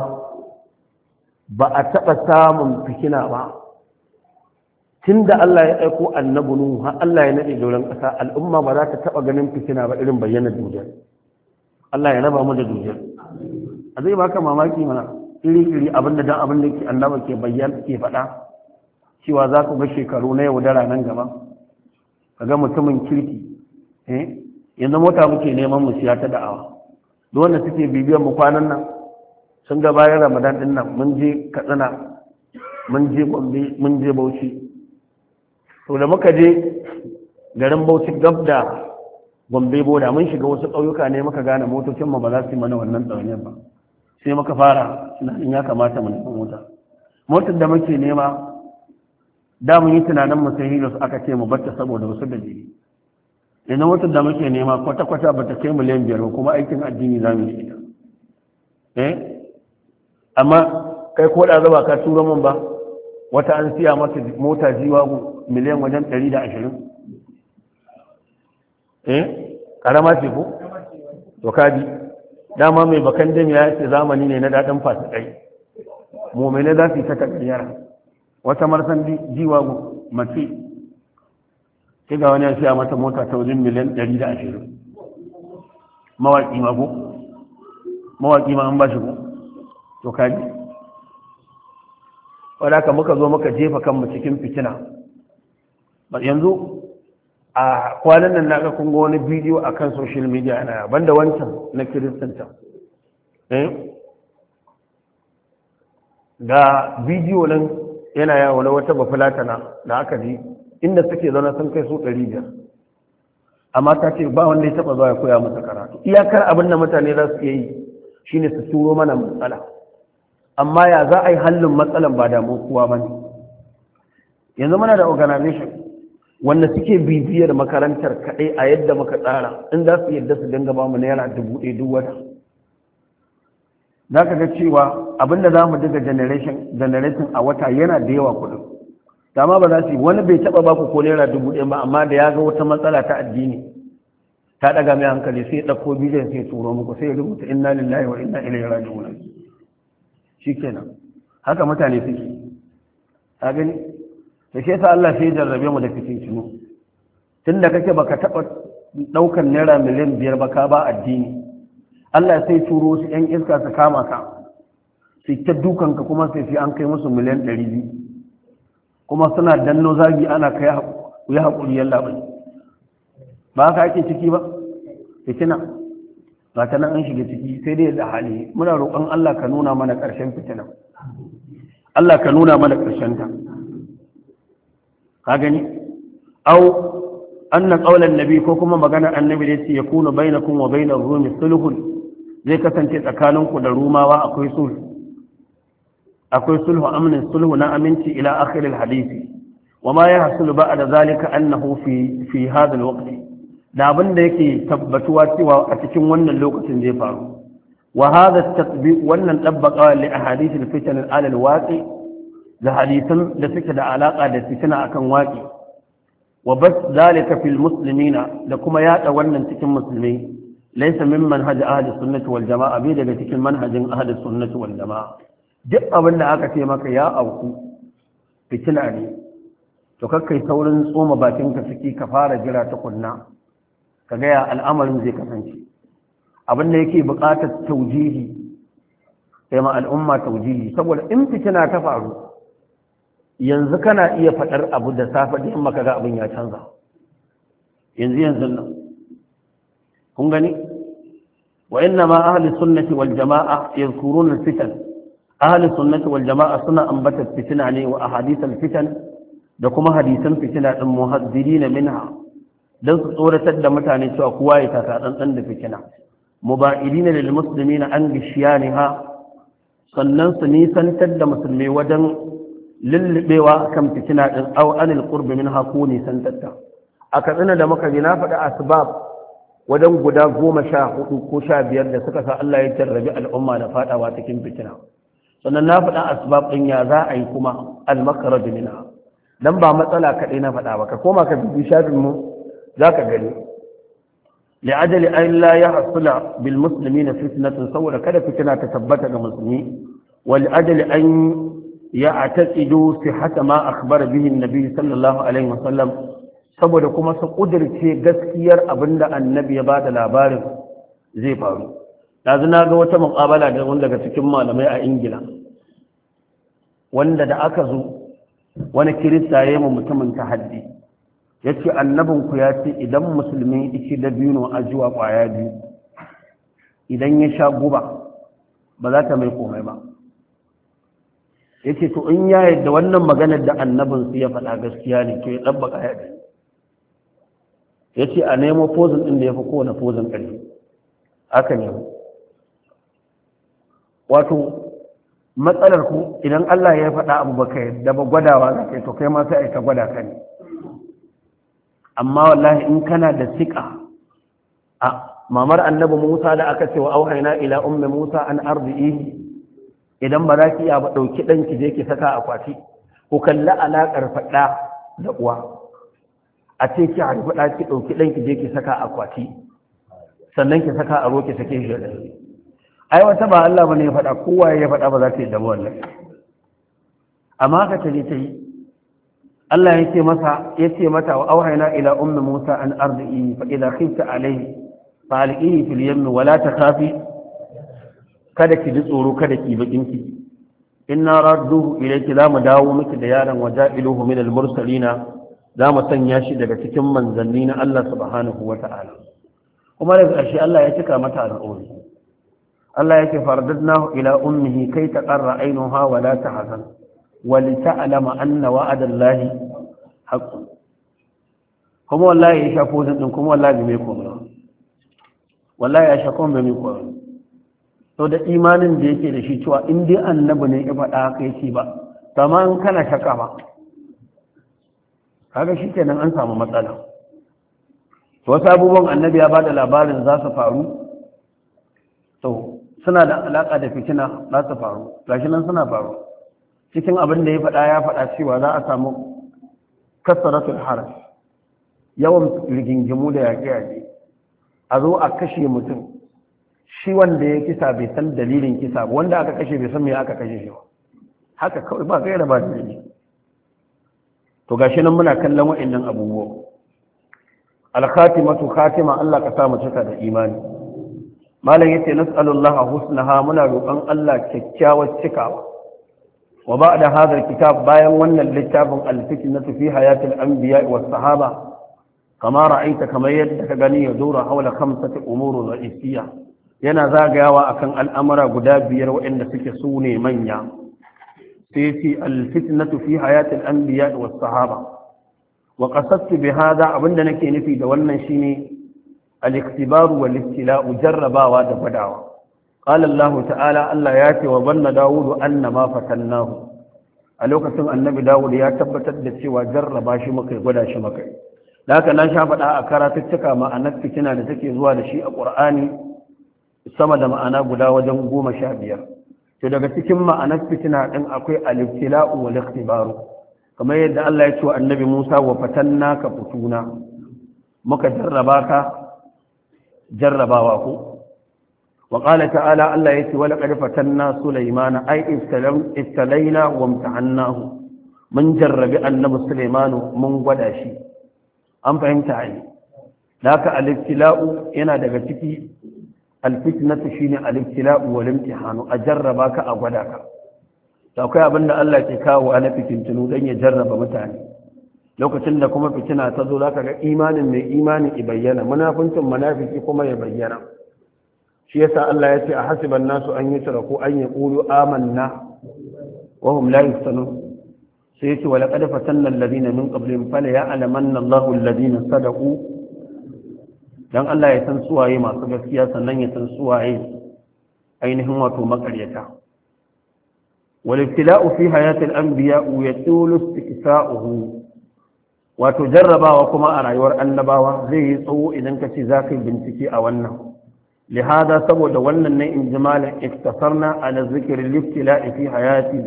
ba a taba samun fikina ba tunda Allah ya aiko annabi Nuhu har Allah ya nade doron kasa al'umma ba za ta taba ganin fitina ba irin bayyanar dujal Allah ya raba mu da dujal a zai baka mamaki mana iri-iri abinda dan abin da ke annaba ke bayyana ke faɗa cewa za ku ga shekaru na yau da ranar gaba ka ga mutumin kirki eh yanzu mota muke neman mu siya ta da'awa duk wanda suke bibiyar mu kwanan nan sun ga bayan ramadan din nan mun je katsina mun je gombe mun je bauchi to da muka je garin bauchi gab da gombe boda mun shiga wasu ƙauyuka ne muka gane motocin mu ba za su yi mana wannan tsawon ba sai muka fara tunanin ya kamata mu nufi mota motar da muke nema da mun yi tunanin mu sai hilos aka ce mu batta saboda wasu dalili idan motar da muke nema kwata-kwata ba ta kai miliyan biyar kuma aikin addini za mu yi ita eh amma kai ko da zaba ka tura min ba wata an siya mata mota jiwa miliyan wajen ɗari da ashirin eh karama ce ko to kaji dama mai bakan dami ya ce zamani ne na daɗin fasikai mummune za su yi ta taƙayyar wata marsan jiwa mace sai ga wani ya siya mata mota ta wajen miliyan ɗari da ashirin mawaƙi ma ko mawaƙi ma an ba shi ko to kaji wadda ka muka zo muka jefa kanmu cikin fitina yanzu a kwanan nan naga kun ga wani bidiyo akan social media na banda wancan na kiristanta eh ga bidiyo nan yana yawo na wata bafulatana da aka ji inda suke zaune sun kai su ɗari biyar amma ta ce ba wanda ya taɓa zuwa ya koya masa karatu iyakar abin da mutane za su iya yi shine su turo mana matsala amma ya za a yi hallin matsalan ba damu kowa ba ne yanzu muna da organization wanda suke bibiyar makarantar kaɗai a yadda muka tsara in za su yadda su dinga ba mu naira dubu ɗaya duk wata za ka ga cewa abinda za mu diga generation a wata yana da yawa kuɗin dama ba za su yi wani bai taɓa ba ku ko naira dubu ɗaya ba amma da ya ga wata matsala ta addini ta ɗaga mai hankali sai ya ɗauko bidiyon sai ya turo muku sai ya rubuta inna lillahi wa inna ilaihi raji'un shikenan haka mutane suke ka gani da shi yasa Allah sai ya jarrabe mu da fitintunu tunda kake baka taɓa ɗaukar naira miliyan biyar ba ka ba addini Allah sai turo su ƴan iska su kama ka su ta dukanka kuma sai sai an kai musu miliyan ɗari biyu kuma suna danno zagi ana kai ku yi haƙuri yalla bai ba haka ake ciki ba fitina ba ta nan an shiga ciki sai dai da hali muna roƙon Allah ka nuna mana ƙarshen fitina Allah ka nuna mana ƙarshen ta ka gani au anna qawlan nabi ko kuma magana annabi da yace yakunu bainakum wa bainar rumi sulhun zai kasance tsakaninku da rumawa akwai sulhu akwai sulhu amnin sulhu na aminci ila akhir alhadisi wama yahsulu ba'da zalika annahu fi fi hadha alwaqt da abin da yake tabbatuwa cewa a cikin wannan lokacin zai faru wa hadha tatbiq wannan tabbaka li ahadith alfitan ala alwaqi da hadisan da suke da alaka da fitina akan waqi wa bas zalika fil muslimina da kuma yada wannan cikin musulmai laysa min manhaj ahli sunnati wal jamaa bi daga cikin manhajin ahli sunnati wal jamaa duk abin da aka ce maka ya auku fitina ne to kakkai saurin tsoma bakinka ciki ka fara jira ta kunna ka gaya al'amarin zai kasance abin da yake buƙatar taujihi sai ma al'umma taujihi saboda in fitina ta faru yanzu kana iya faɗar abu da safe da in maka ga abin ya canza yanzu yanzu nan kun gani wa inna ma ahli sunnati wal jama'a yadhkuruna al-fitan ahli sunnati wal jama'a suna ambata fitina ne wa ahadith al-fitan da kuma hadisan fitina din muhaddirina minha dan su tsoratar da mutane cewa kowa ya taka dan da fitina muba'idina lil muslimina an gishiyaniha sannan su nisantar da musulmai wajen lullubewa kan fitina din aw anil qurb minha ko nisantarta aka tsina da muka ji na faɗi asbab wajen guda goma sha hudu ko sha biyar da suka sa Allah ya jarrabi al'umma da fadawa cikin fitina sannan na faɗa asbab ɗin ya za a yi kuma al-makaraj minha dan ba matsala kaɗai na faɗa ba ka koma ka bibi shafin mu zaka gani li'ajali an la yahsula bil muslimina fitnatun saboda kada fitina ta tabbata ga musulmi wal ajali an ya'taqidu sihhata ma akhbara bihi an-nabi sallallahu alaihi wasallam saboda kuma su kudirce gaskiyar abinda annabi ya bada labarin zai faru yanzu na ga wata muƙabala da wanda daga cikin malamai a ingila wanda da aka zo wani kirista ya yi mutumin tahaddi ya ce annabinku ya ce idan musulmi iki da biyu a zuwa ƙwaya biyu idan ya sha guba ba za ta mai komai ba ya ce to in ya yadda wannan maganar da annabinsu ya faɗa gaskiya ne to ya ɗabba ƙaya ɗaya ya ce a nemo fozin ɗin da ya fi kowane fozin ƙarfi aka nemo wato matsalar ku idan Allah ya faɗa abu baka yadda ba gwadawa za ka yi to kai ma sai ka gwada ka ne amma wallahi in kana da siƙa a mamar annabi Musa da aka ce wa auhayna ila ummi Musa an ardihi idan ba za ki iya ba ɗauki ɗanki je ki saka akwati. Ku kalli alaƙar faɗa da uwa, a ce ki haifi ɗa ki ɗauki ɗanki je ki saka akwati sannan ki saka a roki sake shi da ai wata ba Allah bane ya faɗa, kowa ya faɗa ba za ta yi da wannan. Amma haka ta je ta yi. Allah ya ce masa ya ce mata wa auhayna ila ummi Musa an ardihi fa idha khifta alayhi fa alqihi fil yammi wa la takhafi, kada ki ji tsoro kada ki bakin ki, inna radduhu ilayki, za mu dawo miki da yaron waja'iluhu min al-mursalina, za mu sanya shi daga cikin manzanni na Allah subhanahu wa ta'ala. Kuma daga ƙarshe Allah ya cika mata al'ummi. Allah ya ce fardadnahu ila ummihi kai taqarra ainuha wa la tahzan wa li ta'lama anna wa'ada Allahi haqqun. Kuma wallahi ya shafo din kuma wallahi bai komai. Wallahi ya shafo bai mai komai. To da imanin da yake da shi cewa in dai annabi ne ya faɗa kai ce ba, amma in kana shaka ba, kaga shi kenan an samu matsala. To wasu abubuwan annabi ya bada labarin za su faru, to suna da alaƙa da fitina za su faru, gashi nan suna faru. Cikin abin da ya faɗa ya faɗa cewa za a samu kasaratul haraj, yawan rigingimu da yaƙe-yaƙe, a zo a kashe mutum, shi wanda ya kisa bai san dalilin kisa ba, wanda aka kashe bai san me aka kashe shi ba, haka kawai ba kai da ba dalili. To gashi nan muna kallon wa'annan abubuwa. Al-khatimatu khatima, Allah ka sa mu cika da imani. Malam yace nas'alullaha husnaha, muna roƙon Allah kyakkyawar cikawa. Wa ba'da hadha kitab, bayan wannan littafin al-fitnatu fi hayatil anbiya was sahaba, kama ra'aita kamar yadda ka gani ya dora haula khamsati umurun ra'isiyya, yana zagayawa akan al'amura guda biyar waɗanda suke su ne manya. sai ce alfitnatu fi hayatil anbiya was sahaba, wa qasadtu bi hada, abinda nake nufi da wannan shine al-iktibaru wal ibtila'u, jarrabawa da gwadawa. qala Allah ta'ala, Allah ya ce wa banna Dawud annama fatannahu, a lokacin annabi Dawud ya tabbatar da cewa jarraba shi muka gwada shi muka. da haka na sha faɗa a karatuttuka ma'anar fitina da take zuwa da shi a Qur'ani sama da ma'ana guda wajen goma sha biyar. to daga cikin ma'anar fitina din akwai al-ibtila'u wal ikhtibaru, kamar yadda Allah ya ce wa annabi Musa wa fatannaka futuna, muka jarraba ka jarrabawa ku. wa qala ta'ala, Allah ya ce wa laqad fatanna Sulaymana ay istalam istalaina wa imtahannahu, mun jarrabi annabi Sulaymanu mun gwada shi. an fahimta ai da haka al-ibtila'u yana daga ciki, alfitnatu shine al-ibtila'u wal imtihanu, a jarraba ka a gwada ka. to akwai abin da Allah ke kawo ana fitintunu dan ya jarraba mutane. lokacin da kuma fitina ta zo zaka ga imanin mai imani i bayyana, munafincin munafiki kuma ya bayyana. shi yasa Allah ya ce a hasiban nasu an yutraku an yaqulu amanna wa hum la yuftanun. sai yace wa laqad fatanna alladhina min qablihim fala ya'lamanna Allahu alladhina sadaqu, dan Allah ya san suwaye masu gaskiya sannan ya san suwaye ainihin wato makaryata. wal ibtila'u fi hayati al-anbiya yatulu istikfa'uhu, wato jarrabawa kuma a rayuwar annabawa zai yi tsawo idan ka ce zaka bincike a wannan. lihada, saboda wannan ne in jimalan iktasarna ala zikri al-ibtila'i fi hayati,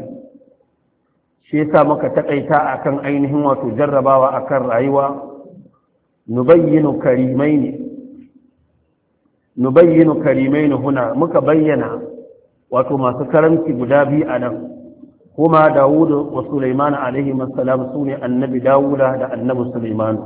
shi yasa muka takaita akan ainihin wato jarrabawa akan rayuwa. nubayyinu karimaini nubayyinu karimaini huna, muka bayyana wato masu karamci guda biyu a nan, kuma Dawud wa Sulaiman alaihi assalam sune annabi Dawuda da annabi Sulaiman.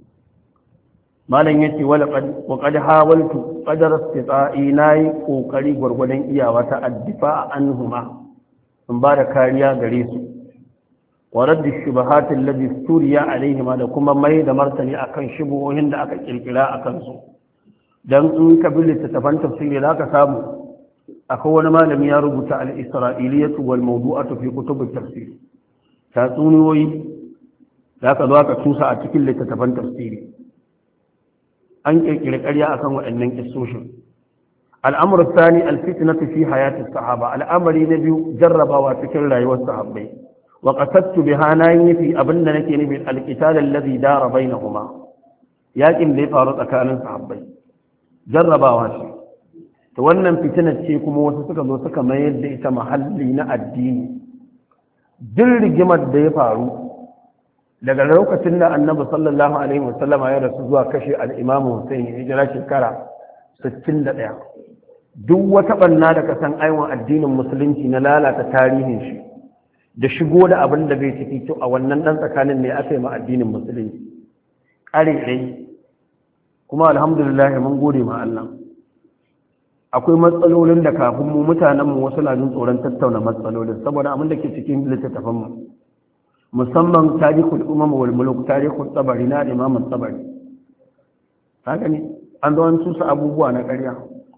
malam yace wala qad wa qad hawaltu qadar istita'i, nayi kokari gurgurdan iyawa ta addifa anhuma, in ba da kariya gare su, wa radd ash-shubahat allati turiya alaihima, da kuma mai da martani akan shubuhohin da aka kirkira akan su. dan in ka bi littattafan tafsiri zaka samu akwai wani malami ya rubuta al-isra'iliyatu wal mawdu'atu fi kutub at-tafsir, tatsuniyoyi zaka zo ka tusa a cikin littattafan tafsiri. an kirkire ƙarya akan waɗannan kissoshin. al'amru thani al-fitnatu fi hayati as-sahaba, al'amari na biyu jarrabawa cikin rayuwar sahabbai. wa qasadtu biha nayi fi abinda nake nufi al-qital alladhi dara bainahuma, yakin da ya faru tsakanin sahabbai jarrabawa ce. to wannan fitinar ce kuma wasu suka zo suka mayar da ita mahalli na addini. Duk rigimar da ya faru daga lokacin da annabi sallallahu alaihi wasallama ya rasu zuwa kashe al-imamu Hussein hijira shekara sittin da ɗaya, duk wata banna da kasan aiwan addinin musulunci na lalata tarihin shi da shigo da abin da bai ciki to a wannan dan tsakanin ne aka yi ma addinin musulunci ƙare kuma alhamdulillah mun gode ma Allah. Akwai matsalolin da kafin mu mutanen mu wasu na jin tsoron tattauna matsalolin saboda abin da ke cikin littattafan mu, musamman tarihul umam wal muluk, tarihul tabari na imam tabari. Haka ne an zo an tusa abubuwa na ƙarya.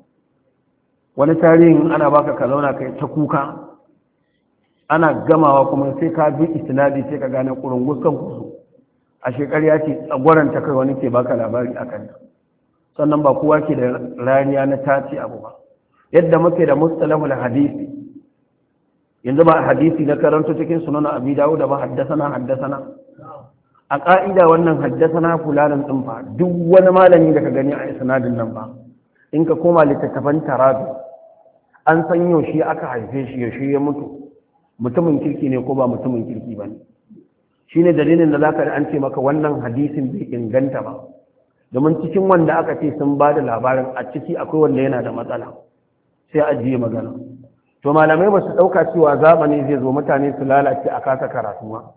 Wani tarihin ana baka ka zauna kai ta kuka, ana gamawa kuma sai ka bi isnadi sai ka gane kurungus kan kusu a shekariya ce tsagwaran ta kai wani ke baka labari akan ta. Sannan ba kowa ke da raniya na tace abu ba. Yadda muke da mustalahul hadisi, yanzu ba hadisi na karanto cikin sunan abi dawud ba haddasana haddasana a ka'ida wannan haddasana fulanin din fa duk wani malami da ka gani a isnadin nan ba in ka koma littattafan tarabi an san yaushe aka haife shi yaushe ya mutu, mutumin kirki ne ko ba mutumin kirki ba ne. Shine dalilin da zaka an ce maka wannan hadisin bai inganta ba, domin cikin wanda aka ce sun ba da labarin a ciki akwai wanda yana da matsala sai ajiye magana. To malamai ba su ɗauka cewa zamani zai zo mutane su lalace a kasa karatu ma.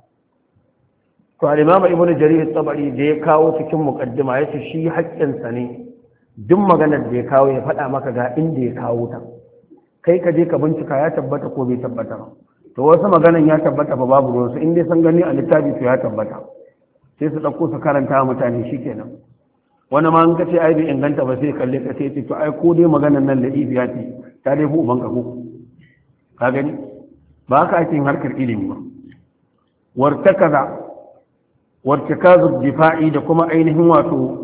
To al-Imam Ibn Jarir Tabari da ya kawo cikin muqaddima yace shi haƙƙinsa ne duk maganar da ya kawo ya faɗa maka ga inda ya kawo ta, kai ka je ka bincika ya tabbata ko bai tabbata ba. To wasu maganan ya tabbata ba babu ruwansu, in dai san gani a littafi to ya tabbata sai su ɗauko su karanta mutane shikenan. Wani ma in ka ce ai bai inganta ba sai kalle ka sai ce to ai ko dai maganar nan da ibiya ce ta dai bu uban ka ko ka gani ba haka ake yin harkar ilimi ba. Wartakaza wartakazu difa'i da kuma ainihin wato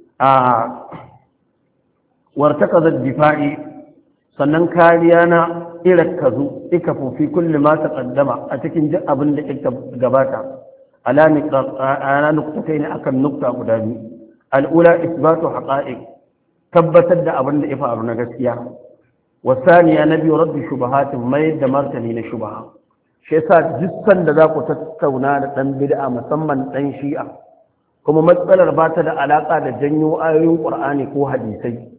a wartakaza difa'i sannan kariya na irakazu ikafu fi kulli ma taqaddama a cikin duk abin da yake gabata ala ana nuktatai ne akan nukta guda biyu. al'ula isbatu haqa'iq tabbatar da abin da ya faru na gaskiya, wasaniya na biyu raddu shubahatin mai da martani na shubaha. Shi yasa jissan da za ku tattauna da ɗan bid'a musamman ɗan shi'a kuma matsalar ba ta da alaƙa da janyo ayoyin ƙur'ani ko hadisai,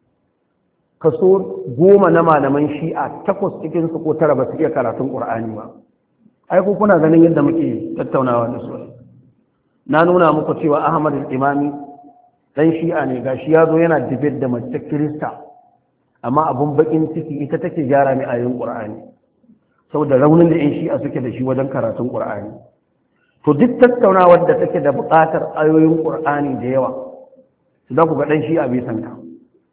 kaso goma na malaman shi'a takwas cikinsu ko tara ba su iya karatun ƙur'ani ba. Ai ku kuna ganin yadda muke tattaunawa da su. Na nuna muku cewa Ahmad al-Imami dan shi'a ne, gashi ya zo yana dibet da mace kirista, amma abun bakin ciki ita take gyara mai ayoyin ƙur'ani saboda raunin da 'yan shi'a suke da shi wajen karatun ƙur'ani. To duk tattaunawar da take da buƙatar ayoyin ƙur'ani da yawa su za ku ga ɗan shi'a bai san ta.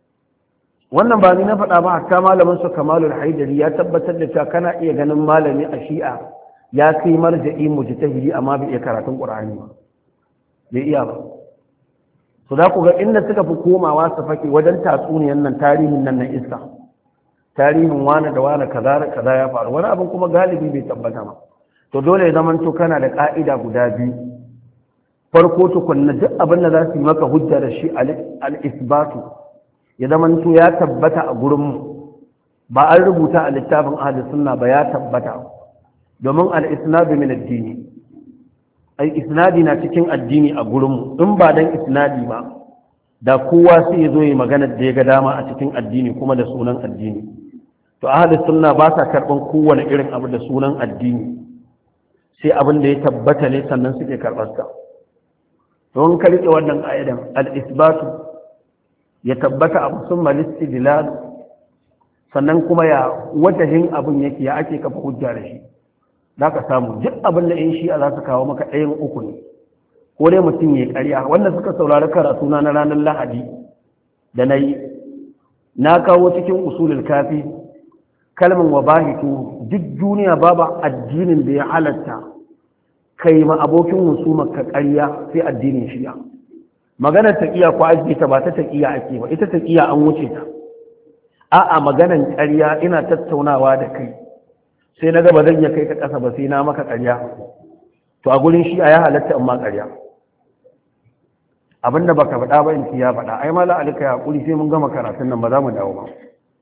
Wannan ba ni na faɗa ba, hatta malamin su Kamalul Haidari ya tabbatar da cewa kana iya ganin malami a shi'a ya kai marja'i mujtahidi amma bai iya karatun ƙur'ani ba, bai iya ba. To za ku ga inda suka fi komawa su fake wajen tatsuniyan nan, tarihin nan na iska, tarihin wane da wane kaza da kaza ya faru, wani abin kuma galibi bai tabbata ba. To dole ya zama to kana da ka'ida guda biyu. Farko tukunna duk abin da za su yi maka hujja da shi al-isbatu ya zama to ya tabbata a gurin mu, ba an rubuta a littafin ahlus sunna ba, ya tabbata. Domin al-isnadu min ad-dini, ai isnadi na cikin addini a gurin mu. In ba dan isnadi ba da kowa sai ya zo yi magana da ya ga dama a cikin addini kuma da sunan addini. To ahlus sunna ba sa karban kowane irin abu da sunan addini, sai abin da ya tabbata ne sannan suke karɓar sa. Don ka riƙe wannan ƙa'idan al-isbatu ya tabbata abu sun malisti dilal, sannan kuma ya wajahin abin yake ya ake kafa hujja da shi. Za ka samu duk abin da in shi'a za su kawo maka ɗayan uku ne, ko dai mutum ya ƙarya. Wanda suka saurari karatu na na ranar Lahadi da na yi, na kawo cikin usulul kafi kalmin wa bahitu, duk duniya babu addinin da ya halatta kai ma abokin husumar ka ƙarya sai addinin shi'a. Maganar taqiya ko ajiye ta ba ta taqiya ake ba, ita taqiya an wuce ta. A'a maganar ƙarya ina tattaunawa da kai sai na ga ba zan iya kai ka ƙasa ba sai na maka ƙarya, to a gurin shi'a ya halatta in ma ƙarya. Abinda baka faɗa ba in ya faɗa, ai mala alika ya hakuri sai mun gama karatun nan ba za mu dawo ba.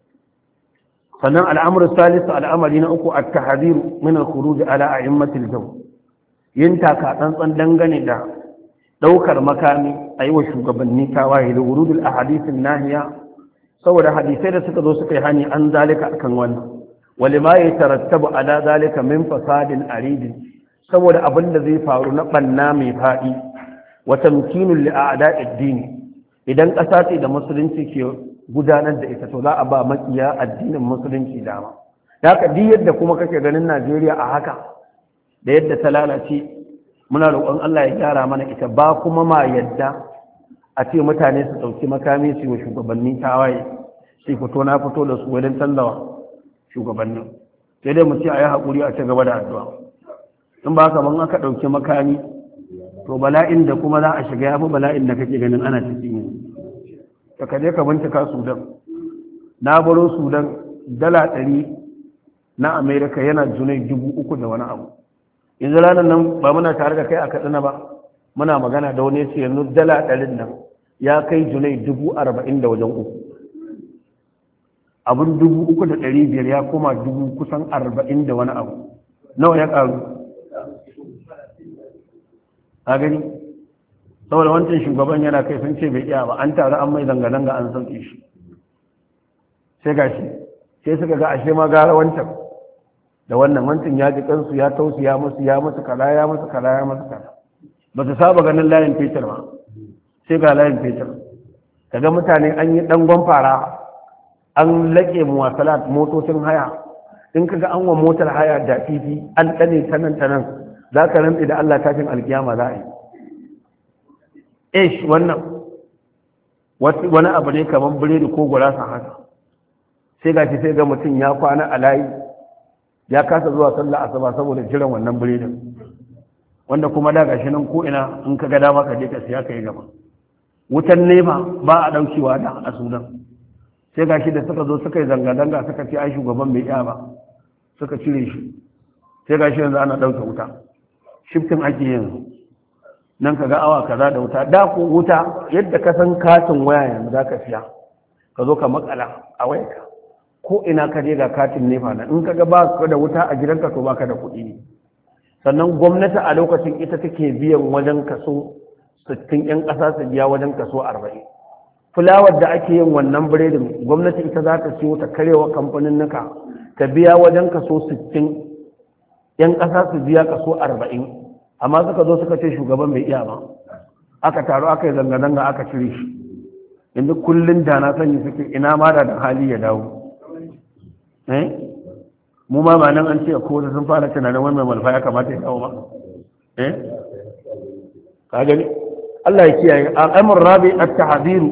sannan al'amur salisu al'amari na uku at-tahdhiru min al-khuruj ala a'immatil jaw yin taka tsantsan dangane da daukar makami ayi wa shugabanni tawaye da wurudul ahadithin nahiya saboda hadisai da suka zo suka yi hani an zalika akan wannan walima yatarattabu ala zalika min fasadin arid saboda abin da zai faru na banna mai fadi wa tamkinul li a'da'id din idan ƙasa ce da musulunci ke gudanar da ita to za a ba makiya addinin musulunci dama da haka duk yadda kuma kake ganin Najeriya a haka da yadda ta lalace muna roƙon Allah ya gyara mana ita ba kuma ma yadda a ce mutane su ɗauki makami su yi shugabanni tawaye sai fito na fito da su wajen tallawa shugabannin sai dai mu ce a yi haƙuri a ci gaba da addu'a in ba haka ban aka ɗauki makami to bala'in da kuma za a shiga ya fi bala'in da kake ganin ana ciki ne ka kaje ka bincika Sudan na baro Sudan dala ɗari na Amerika yana junai dubu uku da wani abu yanzu ranar nan ba muna tare da kai a Katsina ba muna magana da wani ce yanzu dala ɗarin nan ya kai junai dubu arba'in da wajen uku abin dubu uku da ɗari biyar ya koma dubu kusan arba'in da wani abu nawa ya ƙaru a gani saboda wancan shugaban yana kai sun ce bai iya ba an taru an mai zanga-zanga an sauke shi sai ga shi sai suka ga ashe ma gara wancan da wannan wancan ya ji kansu ya tausu ya musu ya musu kala ya musu kala ya musu kala ba su saba ganin layin fetur ba sai ga layin fetur kaga mutane an yi dangon fara an laƙe muwasalat motocin haya in kaga an wa motar haya da fifi an ɗane ta nan ta nan za ka rantsi da Allah tashin alkiyama za a yi ish wannan wani abu ne kamar biredi ko gurasa haka sai ga shi sai ga mutum ya kwana a layi ya kasa zuwa sallah asuba saboda jiran wannan biredin wanda kuma da gashi nan ko ina in ka ga dama ka je ka siya ka yi gaba wutan nema ba a daukewa da a Sudan sai gashi da suka zo suka yi zanga-zanga suka ce ai shugaban bai iya ba suka cire shi sai gashi yanzu ana dauke wuta shifting ake yanzu nan ka ga awa kaza da wuta da ko wuta yadda ka san katin waya yanzu za ka siya ka zo ka makala a wayarka ko ina ka je ga katin nefa nan in ka ga ba ka da wuta a gidanka to baka da kuɗi ne sannan gwamnati a lokacin ita take biyan wajen kaso sittin yan ƙasa su biya wajen kaso arba'in fulawar da ake yin wannan biredin gwamnati ita za ta siyo ta karewa kamfanin nuka ta biya wajen kaso sittin yan ƙasa su biya kaso arba'in amma suka zo suka ce shugaban bai iya ba aka taru aka yi zanga-zanga aka cire shi yanzu kullum da na sani suke ina ma da hali ya dawo eh mu ma ba nan an ce ko sun fara tunanin wannan malfa ya kamata ya dawo ba eh ka gani Allah ya kiyaye al'amur rabi at-tahdhiru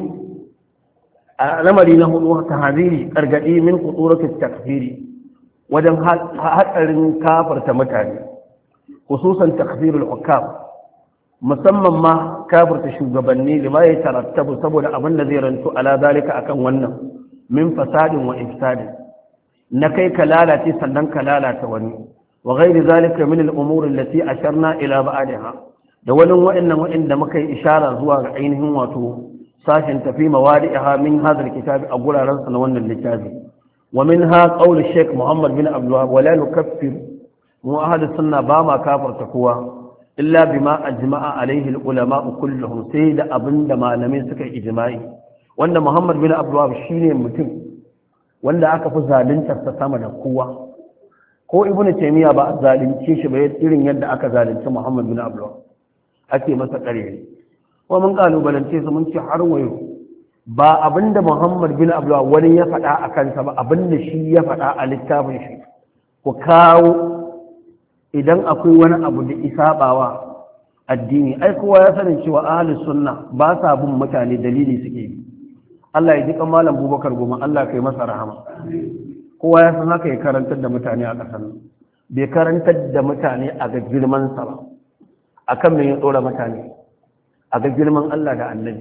al'amari na hudu tahdhiri gargadi min khuturati at-takfiri wajen hatsarin kafarta mutane khususan takfirul hukam musamman ma kafirta shugabanni lima ya tarattabu saboda abin da zai rantu ala zalika akan wannan min fasadin wa ifsadin na kai ka lalace sannan ka lalata wani wa ghairi zalika min al-umur allati asharna ila ba'daha da wani wa'annan wa'anda muka yi ishara zuwa ga ainihin wato sashin tafi mawadi'aha min hadha al-kitab a guraren sa na wannan littafi wa minha qawl Sheikh Muhammad bin Abdul Wahhab wa la nukaffir mu ahadu sunna ba ma kafarta kowa illa bima ajma'a alaihi ulama kulluhum sai da abinda malamai suka yi ijma'i wanda Muhammad bin Abdul Wahhab shine mutum wanda aka fi zaluntar sa sama da kowa ko Ibn Taymiyyah ba a zalunce shi ba irin yadda aka zalunci Muhammad bin Abdul Wahhab ake masa ƙarere ko mun kalubalance su mun ce har wayo ba abinda Muhammad bin Abdul Wahhab wani ya faɗa a kansa ba abinda shi ya faɗa a littafin shi ku kawo idan akwai wani abu da isabawa addini ai kowa ya sanin cewa ahlus sunna ba sa bin mutane dalili suke yi Allah ya ji kan malam Abubakar Goma Allah kai masa rahama kowa ya san haka ya karantar da mutane a ƙasar nan bai karantar da mutane a ga girman sa ba akan me ya tsora mutane a ga girman Allah da Annabi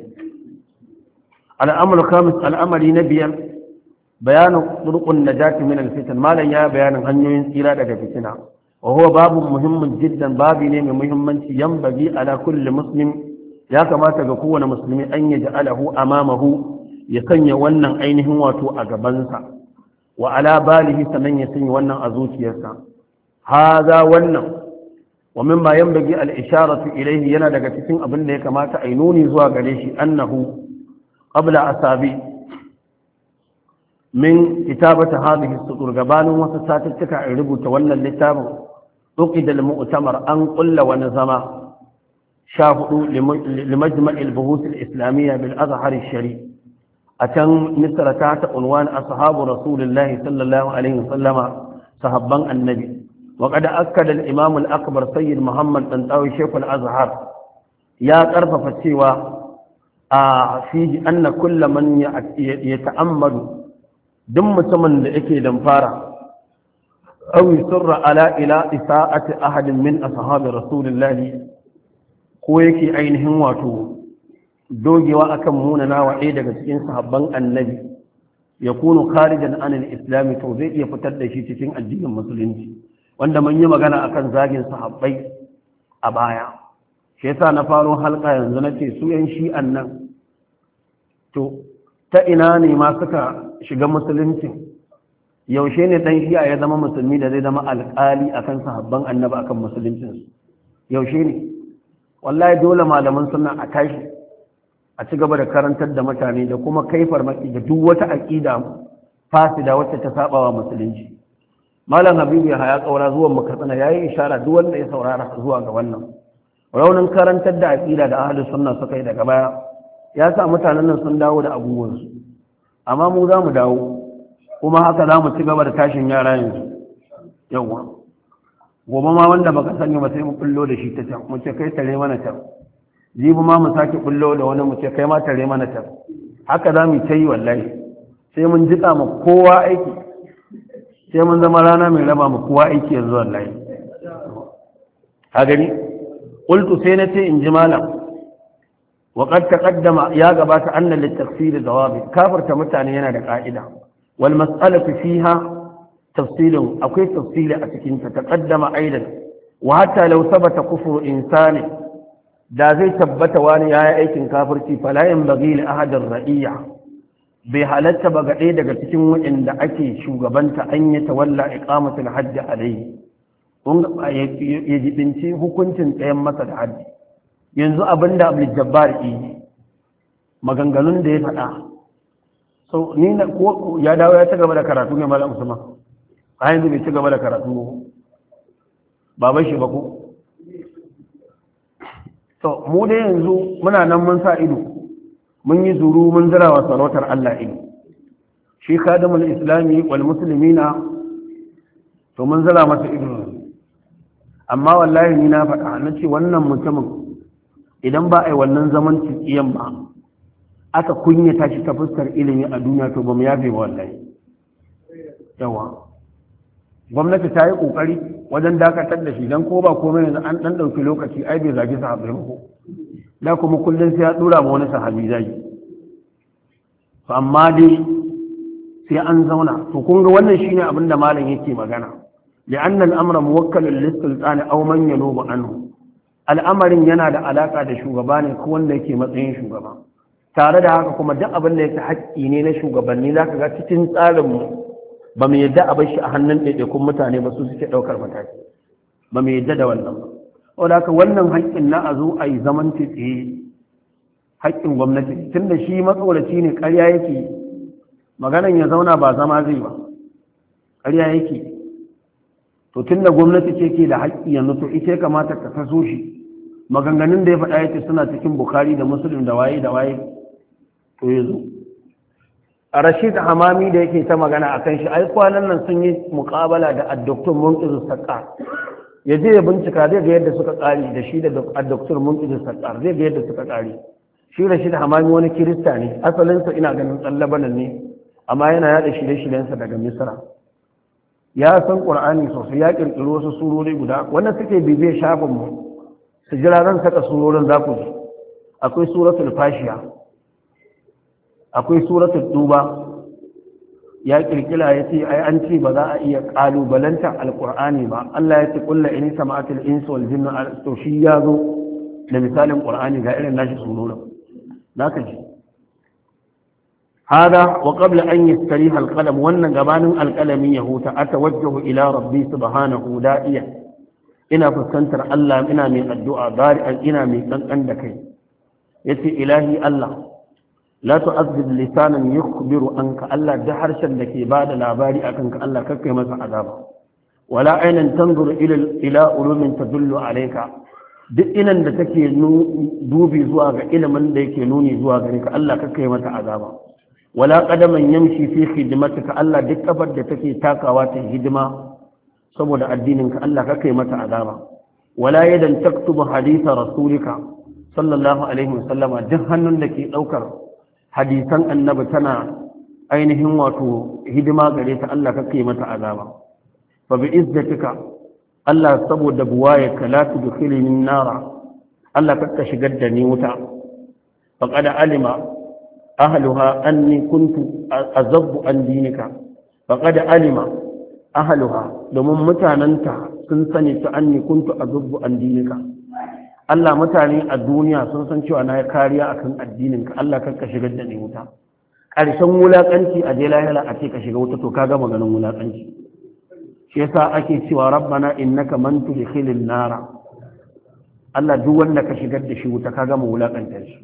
al'amru khamis al'amari na biyar bayanin turqun najati min al-fitan malan ya bayanin hanyoyin tsira daga fitina وهو باب مهم جدا باب نيم مهمنتي ينبغي على كل مسلم يا كما تكون مسلم أن يجعله أمامه يكن wannan ainihin wato a gabansa wa ala balihi sannan ya sanya wannan a zuciyarsa haza wannan wa mimma yanbaghi al-isharatu ilayhi yana daga cikin abin da ya kamata a nuni zuwa gare shi annahu qabla asabi min kitabati hadhihi as-sutur gabanin wasu satuttuka a rubuta wannan littafin uqida al-mu'tamar an qulla wa nazama sha hudu limajma' al-buhuth al-islamiyya bil azhar al-sharif atan misra ta ta unwan ashabu rasulillahi sallallahu alaihi wasallama sahabban annabi وقد أكد الإمام الأكبر سيد محمد تنطوي شيخ الأزهر يا قرف فسيوى آه فيه أن كل من يتأمل دم ثمن لإكي دنفارة أو يسر على إلى إساءة أحد من أصحاب رسول الله كويكي عينهم واتو دوجي وأكموننا وعيدة سكين صحبان النبي يكون خارجا عن الإسلام توزيء يفتد شيء الدين المسلمين wanda mun yi magana akan zagin sahabbai a baya shi yasa na faro halka yanzu nace su yan shi'an nan to ta ina ne ma suka shiga musulunci yaushe ne dan shi'a ya zama musulmi da zai zama alƙali akan sahabban annabi akan musuluncin su yaushe ne wallahi dole malaman sunna a tashi a ci gaba da karantar da mutane da kuma kaifar maki da duk wata aqida fasida wacce ta saba wa musulunci malam habibu ya haya kaura zuwan makatsina yayi ishara duk wanda ya saurara zuwa ga wannan raunin karantar da aqida da ahlus sunna suka yi daga baya ya sa mutanen nan sun dawo da abubuwan su amma mu za mu dawo kuma haka za mu ci gaba da tashin yara yanzu yawa gobe ma wanda baka sani ba sai mu bullo da shi ta can mu ce kai tare mana can jibi ma mu sake bullo da wani mu ce kai ma tare mana can haka za mu yi wallahi sai mun jika mu kowa aiki sai mun zama rana mai raba mu kowa aiki yanzu wallahi ha gani qultu sai nace in ji malam wa qad taqaddama ya gabata anna lit-tafsir dawabi kafirta mutane yana da ka'ida wal mas'alatu fiha tafsilun akwai tafsili a cikin ta taqaddama aidan wa hatta law sabata kufru insani da zai tabbata wani yayi aikin kafirci fala yanbaghi li ahadin ra'iyya bai halatta ba ga ɗaya daga cikin waɗanda ake shugabanta an yi tawalla iqamatul hajji alaihi ya jibinci hukuncin tsayen masa da hajji yanzu abinda Abdul Jabbar yi maganganun da ya faɗa so ni na ko ya dawo ya ci gaba da karatu ne Malam Usman a yanzu bai ci gaba da karatu ba bai shi ba ko to mu dai yanzu muna nan mun sa ido mun yi zuru mun zira wa sarautar Allah ido shi kadamul islami wal muslimina to mun zira masa ido amma wallahi ni na faɗa na ce wannan mutumin idan ba a yi wannan zaman tsiyan ba aka kunyata shi ta fuskar ilimi a duniya to ba mu yafe ba wallahi yawa gwamnati ta yi kokari wajen dakatar da shi dan ko ba komai yanzu an dan dauki lokaci ai bai zagi sahabbai ba ko da kuma kullum sai ya dura ma wani sahabi zagi to amma dai sai an zauna to kun ga wannan shine abin da malam yake magana li'anna al-amra muwakkalun lis-sultani aw man yanubu anhu al'amarin yana da alaka da shugaba ne ko wanda yake matsayin shugaba tare da haka kuma duk abin da yake haƙƙi ne na shugabanni zaka ga cikin tsarin mu ba mu yadda a bar shi a hannun ɗaiɗaikun mutane ba su suke ɗaukar mataki ba mu yadda da wannan ba wadda haka wannan haƙƙin na a zo a yi zaman tsaye haƙƙin gwamnati tun da shi matsoraci ne ƙarya yake maganan ya zauna ba zama zai ba ƙarya yake to tun da gwamnati ce ke da haƙƙi yanzu to ita ya kamata ka taso shi maganganun da ya faɗa yake suna cikin bukari da musulun da waye da waye to ya zo a rashid hamami da yake ta magana a kan shi ai kwanan nan sun yi muƙabala da addoktor munkizu sakar ya je ya bincika zai ga yadda suka ƙari da shi da addoktor munkizu sakar zai ga yadda suka ƙari shi rashid hamami wani kirista ne asalinsa ina ganin tsallabanan ne amma yana yaɗa shirye-shiryensa daga misra ya san ƙur'ani sosai ya ƙirƙiri wasu surori guda wanda suke bibiyar shafinmu su jira zan saka surorin za ku ji akwai suratul fashiya akwai suratul duba ya kirkila ya ce ai an ce ba za a iya kalubalanta alqur'ani ba Allah ya ce kullu in sama'atul insu wal jinnu to shi ya zo da misalin qur'ani ga irin nashi surorin zaka ji hada wa qabla an yastariha alqalam wannan gabanin alqalamin yahuta atawajjahu ila rabbi subhanahu da'iya ina fuskantar Allah ina mai addu'a bari'an ina mai kankan da kai yace ilahi Allah la tu'azzib lisanan yukhbiru anka Allah da harshen da ke bada labari akan ka Allah kakkai masa azaba wala aynan tanzuru ila ila ulumin tadullu alayka duk inan da take dubi zuwa ga ilimin da yake nuni zuwa gare ka Allah kakkai mata azaba wala qadaman yamshi fi khidmatika Allah duk kafar da take takawa ta hidima saboda addinin ka Allah kakkai mata azaba wala yadan taktubu haditha rasulika sallallahu alaihi wasallama duk hannun da ke daukar hadisan annabi tana ainihin wato hidima gare ta Allah kakkai mata azaba fa bi izzatika Allah saboda buwayaka la tudkhilni nara Allah kakka shigar da ni wuta faqad alima ahluha anni kuntu azabbu an dinika faqad alima ahluha domin mutananta sun sani ta anni kuntu azabbu an dinika Allah mutane a duniya sun san cewa na kariya akan addinin ka Allah kakka shigar da ni wuta ƙarshen wulakanci a je lahira a ce ka shiga wuta to ka ga maganin wulakanci shi yasa ake cewa rabbana innaka man tudkhilin nara Allah duk wanda ka shigar da shi wuta ka gama wulakantar shi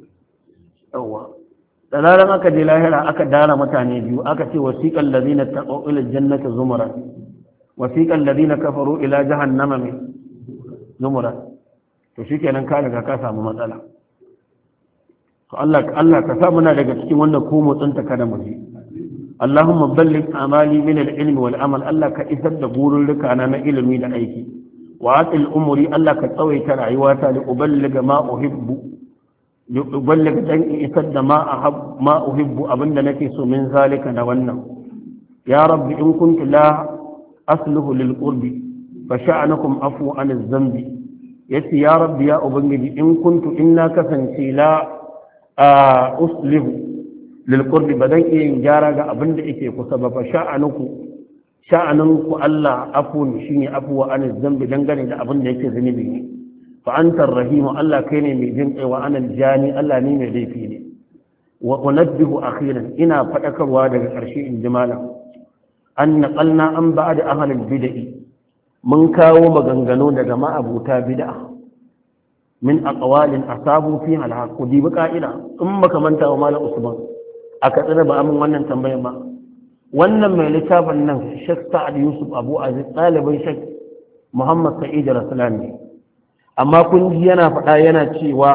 yawa da zaran aka je lahira aka dara mutane biyu aka ce wasiqal ladina taqaw ila jannati zumara wasiqal ladina kafaru ila jahannama zumara to shikenan ka daga ka samu matsala to Allah Allah ka sa muna daga cikin wannan ko motsin ta kada mu ji Allahumma balligh amali min al-ilmi wal amal Allah ka isar da bururruka na na ilimi da aiki wa atil umuri Allah ka tsawaita rayuwata li uballiga ma uhibbu li uballiga dan isar da ma ahab ma uhibbu abinda nake so min zalika da wannan ya rabbi in kuntu la asluhu lil qurbi fa sha'anukum afu an az-zambi yace ya rabbi ya ubangiji in kuntu inna kasance la uslihu lil qurbi badan iya gyara ga abinda yake kusa ba fa sha'anuku sha'anunku Allah afun shine afuwa an zambi dangane da abinda yake zunubi ne fa antar rahimu Allah kai ne mai jin kai wa anal jani Allah ne mai laifi ne wa unabbihu akhiran ina fadakarwa daga karshe in ji malam an naqalna an ba'd ahli bid'ah mun kawo maganganu daga ma'abuta bid'a min aqwalin asabu fi al-haq di bi ka'ida in baka manta wa malam usman aka tsira ba amin wannan tambayar ba wannan mai littafin nan Sheikh Sa'ad Yusuf Abu Aziz ɗalibin Sheikh Muhammad Sa'id Raslan ne amma kun ji yana faɗa yana cewa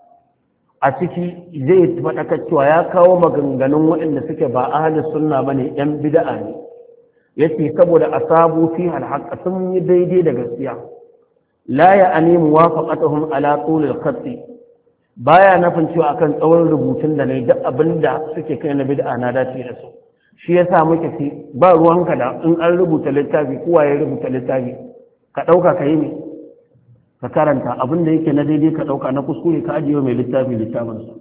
a ciki zai faɗa cewa ya kawo maganganun waɗanda suke ba ahli sunna bane yan bid'a ne yace saboda asabu fi al-haq sun yi daidai da gaskiya la ya'ani muwafaqatuhum ala tul al-khatt baya nafin cewa akan tsawon rubutun da ne duk abinda suke kai na bid'a na dace da su shi yasa muke ci ba ruwanka da in an rubuta littafi kowa ya rubuta littafi ka dauka kai ne ka karanta abinda yake na daidai ka dauka na kuskure ka ajiye mai littafi littafin sa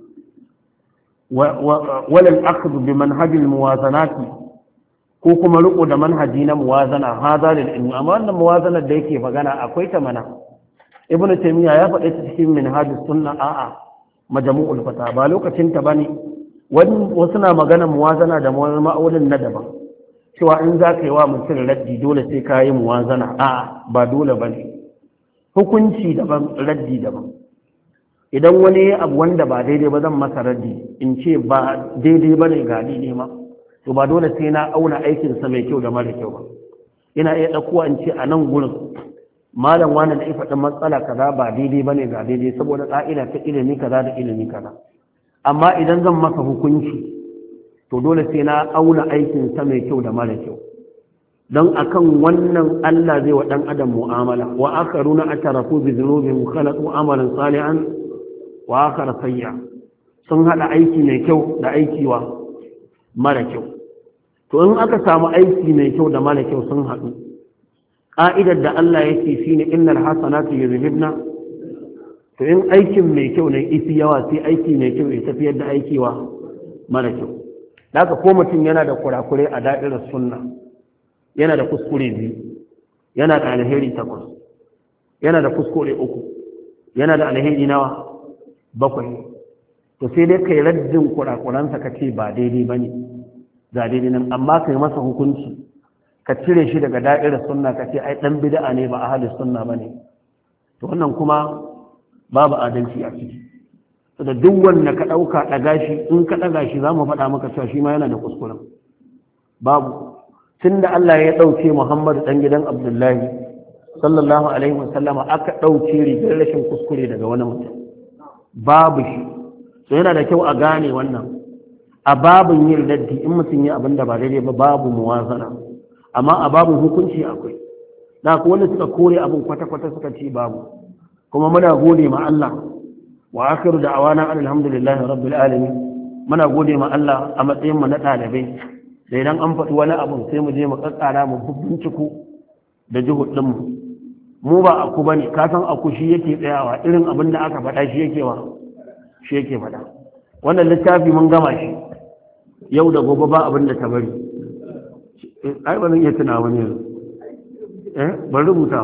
wala al-akhdh bi manhaj al-muwazanati ko kuma riko da manhaji na muwazana hada lil ilmi amma wannan muwazana da yake magana akwai ta mana ibnu taymiya ya faɗi ta cikin minhajus sunna a'a majmu'ul fata ba lokacin ta bane wasu na magana muwazana da ma'aunin na daban cewa in za ka yi wa mutum raddi dole sai ka yi muwazana a'a ba dole bane hukunci daban raddi daban idan wani abu wanda ba daidai ba zan masa raddi in ce ba daidai bane ga daidai ma to ba dole sai na auna aikinsa mai kyau da mara kyau ba ina iya ɗaukowa in ce a nan gurin malam wani da ya faɗi matsala kaza ba daidai ba ne ga daidai saboda ƙa'ida ta ilimi kaza da ilimi kaza amma idan zan masa hukunci to dole sai na auna aikinsa mai kyau da mara kyau don akan wannan Allah zai wa ɗan adam mu'amala wa akharuna atarafu bi dhunubihim khalaqu amalan salihan wa akhar sayya sun hada aiki mai kyau da aiki wa mara kyau to in aka samu aiki mai kyau da mara kyau sun haɗu ƙa'idar da Allah yake shi ne innal hasanatu yuzhibna to in aikin mai kyau ne ifi yawa sai aiki mai kyau ya tafiyar da aiki wa mara kyau haka ko mutum yana da kurakure a da'irar sunna yana da kuskure biyu yana da alheri takwas yana da kuskure uku yana da alheri nawa bakwai to sai dai kai raddin kurakuransa ka ce ba daidai ba ne ga daidai nan amma kai masa hukunci ka cire shi daga da'irar sunna ka ce ai dan bid'a ne ba ahli sunna ba ne to wannan kuma babu adalci a ciki da duk wanda ka ɗauka ɗaga shi in ka ɗaga shi za mu faɗa maka cewa shi ma yana da kuskuren babu tun da Allah ya ɗauke Muhammadu ɗan gidan Abdullahi sallallahu alaihi wasallama aka ɗauke rigar rashin kuskure daga wani mutum babu shi so yana da kyau a gane wannan a babin yin laddi in mutum ya abin da ba daidai ba babu muwazana amma a babin hukunci akwai da ku wanda suka kore abin kwata-kwata suka ci babu kuma muna gode ma Allah wa akhiru da'awana alhamdulillahi rabbil alamin muna gode ma Allah a matsayin mu na ɗalibai da idan an faɗi wani abu sai mu je mu kakkara mu binciko da juhud din mu mu ba aku bane ka san aku shi yake tsayawa irin abin da aka faɗa shi yake wa shi yake faɗa wannan littafi mun gama shi yau da gobe ba abin da ta bari ai ba zan iya tuna wani yanzu eh ban rubuta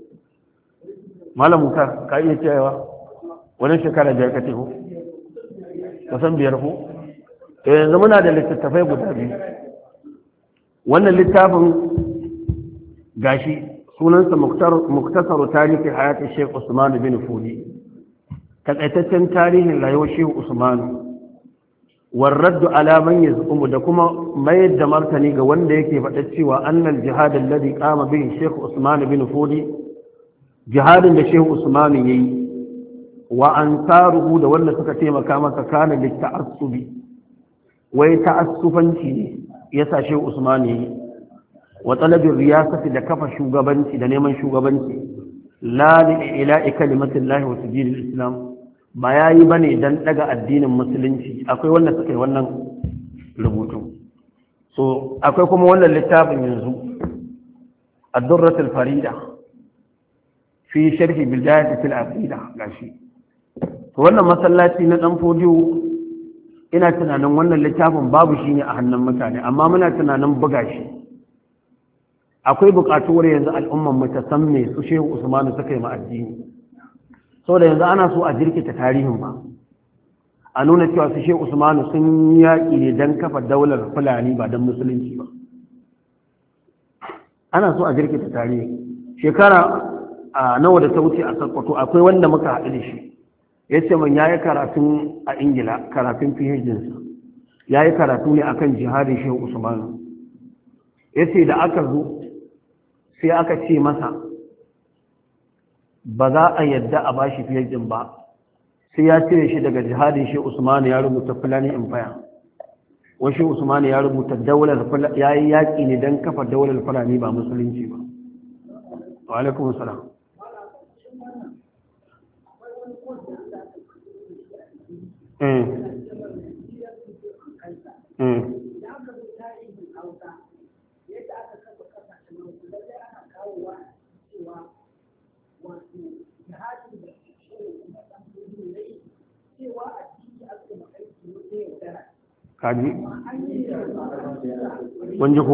malam ka ka iya cewa wani shekara biyar ka teku ka san biyar ko to yanzu muna da littattafai guda biyu wannan littafin gashi sunansa muktasaru tarihi hayati Sheikh Usman bin Fudi takaitaccen tarihin rayuwar Sheikh Usman warraddu ala man yazqumu da kuma mayar da martani ga wanda yake faɗa cewa annal jihad alladhi qama bihi Sheikh Usman bin Fudi jihadin da Sheikh Usman yayi wa ansaruhu da wanda suka taimaka masa kana da ta'assubi wai ta'assufanci ne yasa Sheikh Usman yayi wa talabin riyasati da kafa shugabanci da neman shugabanci la li ila'i kalimatillahi wa sujudil islam ba yayi bane dan daga addinin musulunci akwai wanda suka yi wannan rubutu so akwai kuma wannan littafin yanzu ad-durratul farida fi sharhi bidayatil aqida gashi to wannan masallaci na dan fodiyo ina tunanin wannan littafin babu shi ne a hannun mutane amma muna tunanin buga shi akwai buƙatuwar yanzu al'umman mu ta san me su Shehu Usmanu suka yi ma addini saboda yanzu ana so a jirkita tarihin ba a nuna cewa su Shehu Usmanu sun yaƙi ne don kafa daular Fulani ba don musulunci ba ana so a jirkita tarihi shekara a nawa da ta wuce a Sokoto akwai wanda muka haɗu da shi ya ce man ya yi karatun a Ingila karatun PhDinsa ya yi karatu ne akan jihadin Shehu Usmanu ya ce da aka zo sai aka ce masa ba za a yadda a bashi PhD ba sai ya cire shi daga jihadin Shehu Usmanu ya rubuta Fulani Empire wani Shehu Usmanu ya rubuta daular ya yi yaƙi ne don kafa daular Fulani ba musulunci ba wa alaikum salam Mm. Mm. Kaji? Kun ji ko?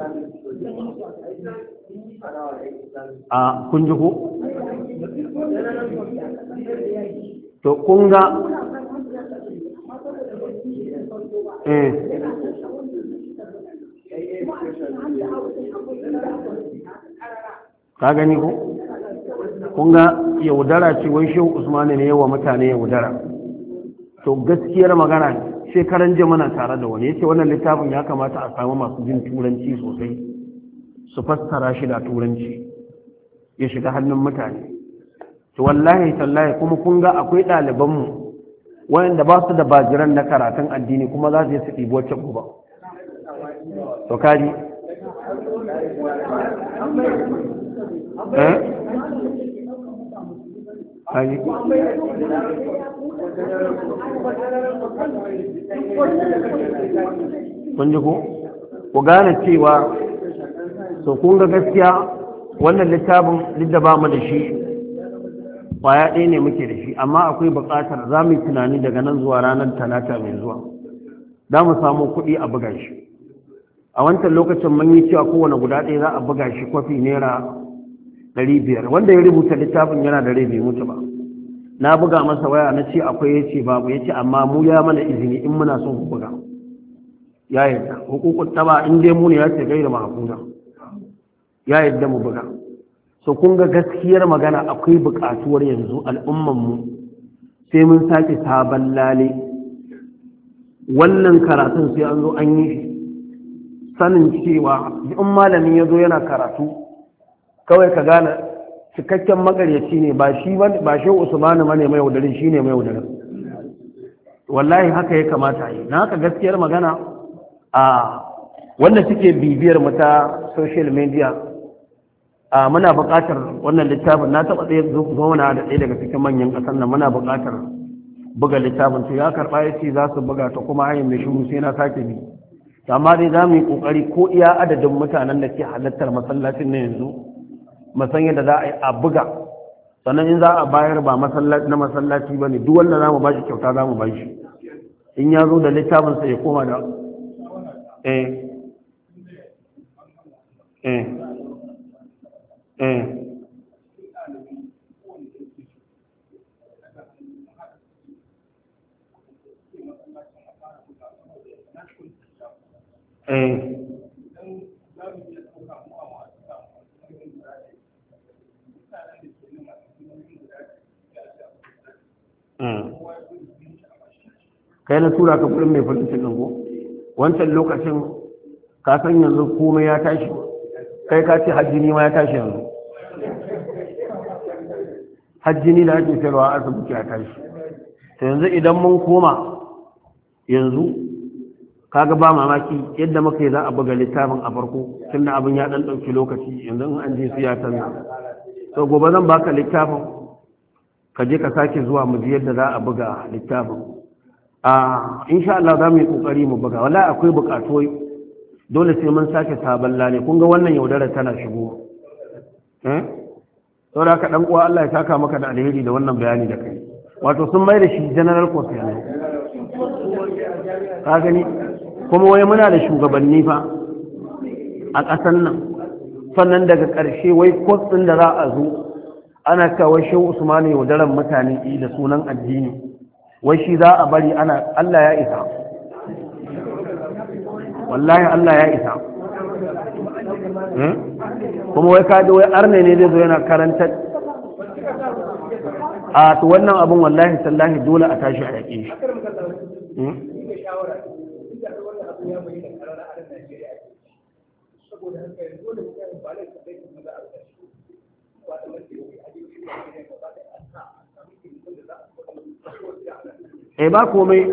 A kun ji ko? To kun ga eh ka gani ko kun ga yaudara ce wai Shehu Usman ne yawa mutane yaudara to gaskiyar magana shekaran jama'a tare da wani yace wannan littafin ya kamata a samu masu jin turanci sosai su fassara shi da turanci ya shiga hannun mutane to wallahi tallahi kuma kun ga akwai ɗaliban mu wanda ba su da bajiran na karatun addini kuma za su yi su ɗibo wacce gobe to kaji eh kaji kun ji ko ku gane cewa so kun ga gaskiya wannan littafin duk da ba mu da shi kwaya ɗaya ne muke da shi amma akwai buƙatar za mu yi tunani daga nan zuwa ranar talata mai zuwa za mu samu kuɗi a buga shi a wancan lokacin mun yi cewa kowane guda ɗaya za a buga shi kwafi naira ɗari biyar wanda ya rubuta littafin yana da rai bai mutu ba na buga masa waya na ce akwai ya ce babu ya ce amma mu ya mana izini in muna son ku buga ya yadda hukukun taba in dai mu ne ya ce gaira mahafuza ya yadda mu buga so kun ga gaskiyar magana akwai buƙatuwar yanzu al'ummanmu sai mun sake sabon lale wannan karatun sai an zo an yi sanin cewa in malamin ya zo yana karatu kawai ka gane cikakken magaryaci ne ba shi ba shi usmanu mane mai wadarin shine mai wadarin wallahi haka ya kamata yi na haka gaskiyar magana a wanda suke bibiyar mu ta social media a muna buƙatar wannan littafin na taɓa tsaye zauna da ɗaya daga cikin manyan ƙasar nan muna buƙatar buga littafin to ya karɓa ya ce za su buga ta kuma hanyar mai shiru sai na sake bi amma dai za mu yi ƙoƙari ko iya adadin mutanen da ke halartar masallacin na yanzu musan yadda za a yi a buga sannan in za a bayar ba na masallaci ba ne duk wanda za mu ba shi kyauta za mu ba shi in ya zo da littafinsa ya koma da eh eh eh eh kai na tura ka kudin mai farin cikin ko wancan lokacin ka san yanzu komai ya tashi kai ka ce hajjini ma ya tashi yanzu hajjini da ake sayarwa a asibiti ya tashi to yanzu idan mun koma yanzu kaga ba mamaki yadda muka yi za a buga littafin a farko tun da abin ya dan ɗauki lokaci yanzu in an je su ya canza to gobe zan baka littafin ka je ka sake zuwa mu ji yadda za a buga littafin a insha Allah za mu yi kokari mu buga wallahi akwai bukatu dole sai mun sake sabon lale kun ga wannan yaudara tana shigo eh saboda ka dan uwa Allah ya saka maka da alheri da wannan bayani da kai wato sun mai da shi general course ne ka gani kuma wai muna da shugabanni fa a ƙasar nan sannan daga ƙarshe wai course din da za a zo ana kawo shehu usmanu yaudaran mutane da sunan addini wai shi za a bari ana Allah ya isa wallahi Allah ya isa kuma wai kaji wai arne ne zai zo yana karanta a to wannan abin wallahi sallahi dole a tashi a yaƙe shi eh ba komai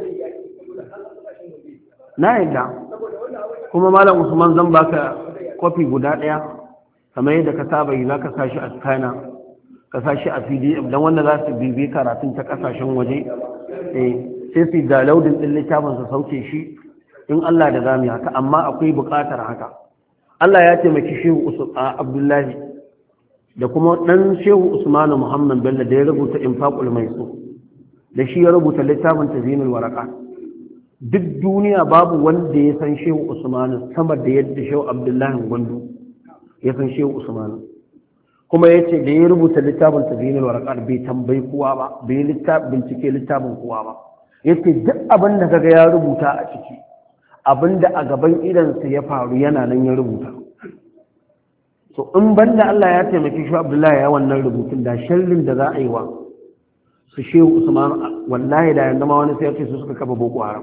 na yadda kuma malam usman zan baka kofi guda daya kamar yadda ka saba yi zaka sashi a scanner ka sashi a P D F dan wanda za su bibi karatun ta kasashen waje eh sai su downloading din littafin su sauke shi in Allah da zamu haka amma akwai buƙatar haka Allah ya taimaki Shehu Usman Abdullahi da kuma dan Shehu Usman Muhammad Bello da ya rubuta Infaqul Maisur da shi ya rubuta littafin Tazinul Waraqat duk duniya babu wanda ya san Shehu Usman sama da yadda Shehu Abdullahi Gwandu ya san Shehu Usman kuma yace da ya rubuta littafin Tazinul Waraqat bai tambayi kowa ba bai littafin bincike littafin kowa ba yace duk abin da kaga ya rubuta a ciki abinda a gaban idansa ya faru yana nan ya rubuta so in banda Allah ya taimaki Shehu Abdullahi ya wannan rubutun da sharrin da za a yi wa su Shehu Usman wallahi da yanda ma wani sai ya ce su suka kafa Boko Haram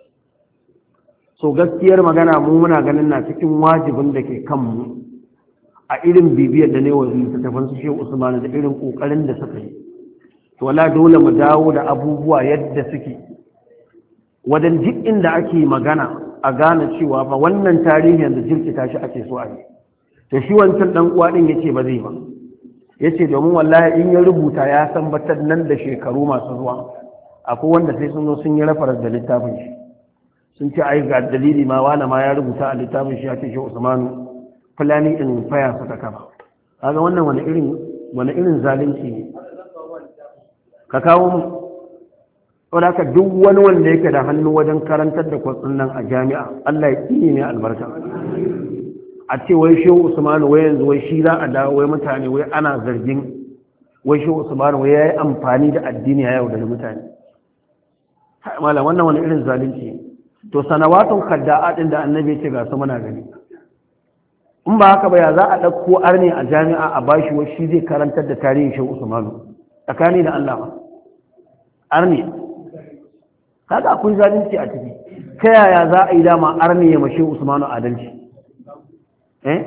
so gaskiyar magana mu muna ganin na cikin wajibin da ke kanmu a irin bibiyar da ne wa littattafan su Shehu Usman da irin kokarin da suka yi to wala dole mu dawo da abubuwa yadda suke wajen duk inda ake magana a gane cewa fa wannan tarihi yanzu jirkita shi ake so a yi to shi wancan dan uwa din yace ba zai ba yace domin wallahi in ya rubuta ya san batar nan da shekaru masu zuwa akwai wanda sai sun zo sun yi reference da littafin shi sun ce ai ga dalili ma wala ma ya rubuta a littafin shi ya ce shi Usmanu fulani in faya suka kafa kaga wannan wani irin wani irin zalunci ne ka kawo mu saboda haka duk wani wanda yake da hannu wajen karantar da kwatsun nan a jami'a Allah ya tsine ne albarka a ce wai Shehu Usmanu wai yanzu wai shi za a dawo wai mutane wai ana zargin wai shi Usman wai yayi amfani da addini ya yau da mutane malam wannan wani irin zalunci to sanawatun kadda'a din da annabi ya ce ga su muna gani in ba haka ba ya za a ɗauko arne a jami'a a bashi wa shi zai karantar da tarihin shi Usmanu tsakani da Allah ba arne kaga akwai zalunci a ciki ta yaya za a yi dama arne ya mashi Usmanu adalci eh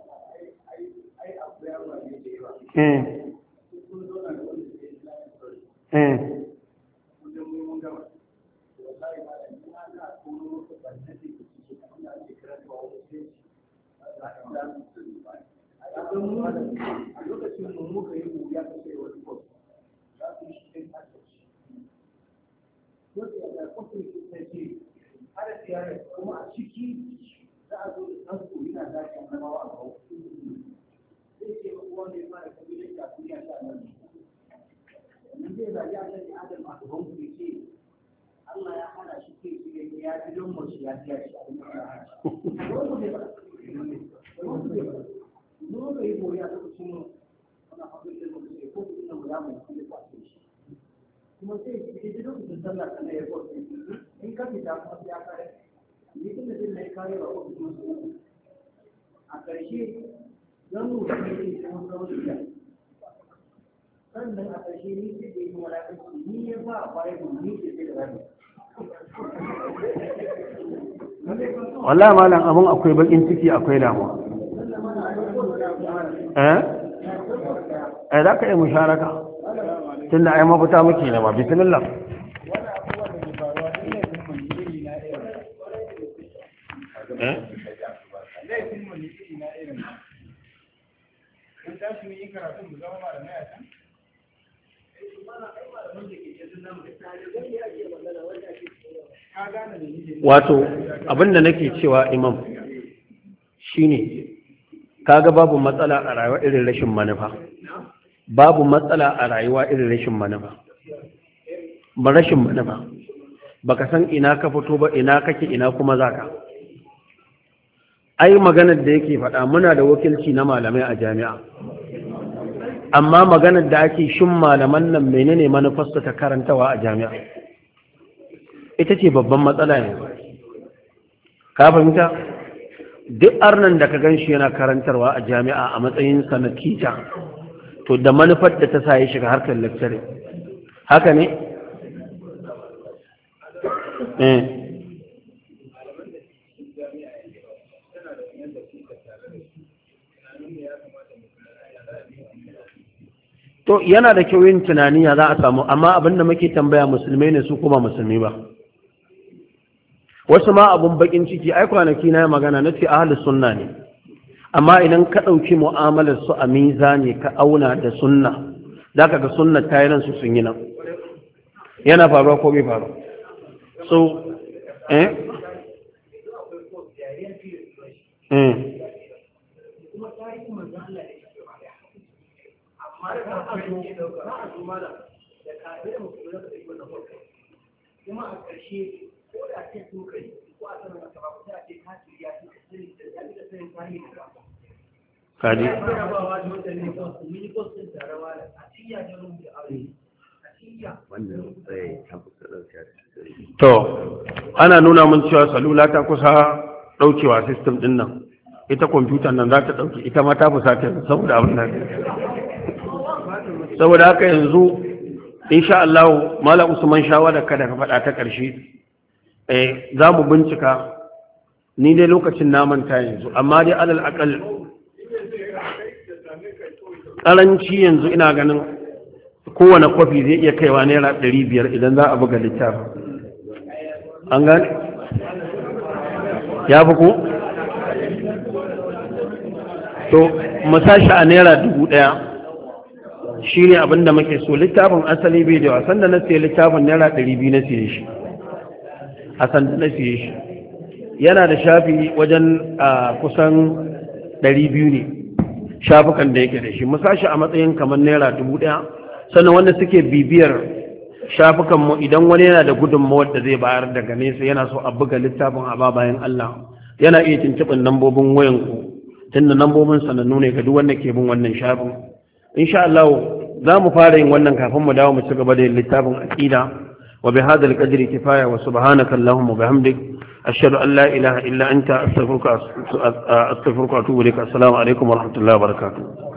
eh eh a lokacin mu muka yi wuya ta ce wani kwas za su yi shi ɗin asirci yau da kofin ta ce hada tiyarar kuma a ciki za a zo da ɗansu yana zafi a namawa a kawo zai ce kuma wanda ya fara kabilan da duniya ta nan wannan zai zaɓi a nan adam a gaban ku ce Allah ya hana shi ke shi ya fi don mace ya fiya shi a cikin ya hana shi mun ga yi boya ta cikin wannan abin da muke ce ko kuma mu ya mu kuma kwace shi kuma sai ki ji lokacin sallah kana ya kwace in ka fita kuma ya kare ni tun da zai kare ba ko kuma a ƙarshe dan mu da kai sai mun kawo shi sannan a ƙarshe ni sai da yi walakanci ni ya ba bare mu ni sai da rabi wallahi malam abun akwai bakin ciki akwai damuwa eh eh za ka yi musharaka tunda ai mafita muke ne ma bismillah eh wato abinda nake cewa imam shine kaga babu matsala a rayuwa irin rashin manufa babu matsala a rayuwa irin rashin manufa ba rashin manufa baka san ina ka fito ba ina kake ina kuma zaka ai maganar da yake faɗa muna da wakilci na malamai a jami'a amma maganar da ake shin malaman nan menene manufarsu ta karantawa a jami'a ita ce babban matsala yanzu ka fahimta duk arnan da ka gan shi yana karantarwa a jami'a a matsayin sa na tita to da manufar da ta sa ya shiga harkar lecture haka ne eh to yana da kyau yin tunani ya za a samu amma abinda muke tambaya musulmai ne su kuma musulmi ba wasu ma abun bakin ciki ai kwanaki na magana na ce ahlus sunna ne amma idan ka ɗauki mu'amalar su a mizani ka auna da sunna za ka ga sunna ta yi su sun yi nan yana faruwa ko bai faru so eh eh kuma a ƙarshe ko da ce su kai ko a sanar da ba ku sai a ce kafiri ya fi sani da ya fi sanin tarihi da ba kaji jarabawa da wanda ne ko su mini ko sun jarabawa da a ciya da rubu aure a ciya wanda sai tabbata da to ana nuna mun cewa salula ta kusa daukewa system din nan ita computer nan za ta dauke ita ma ta fusata saboda abin nan saboda haka yanzu insha Allah Malam Usman shawara kada ka faɗa ta ƙarshe eh za mu bincika ni dai lokacin na manta yanzu amma dai alal aqal karanci yanzu ina ganin kowane kwafi zai iya kaiwa naira ɗari biyar idan za a buga littafi an gane ya fi ko to mu sashi a naira dubu ɗaya shi ne abinda muke so littafin asali bai da wasan da na siya littafin naira ɗari biyu na siya shi a sanda na siya shi yana da shafi wajen a kusan ɗari biyu ne shafukan da yake da shi musashi a matsayin kamar naira dubu ɗaya sannan wanda suke bibiyar shafukanmu idan wani yana da gudunmawar da zai bayar daga nesa yana so a buga littafin a bayan Allah yana iya tuntuɓin lambobin wayanku tunda lambobin sanannu ne ga duk wanda ke bin wannan shafin insha Allah za mu fara yin wannan kafin mu dawo mu ci gaba da littafin aqida wa bi hadha al-qadri kifaya wa subhanaka allahumma wa bihamdik ashhadu an la ilaha illa anta astaghfiruka astaghfiruka wa atubu ilaik assalamu alaikum wa rahmatullahi wa barakatuh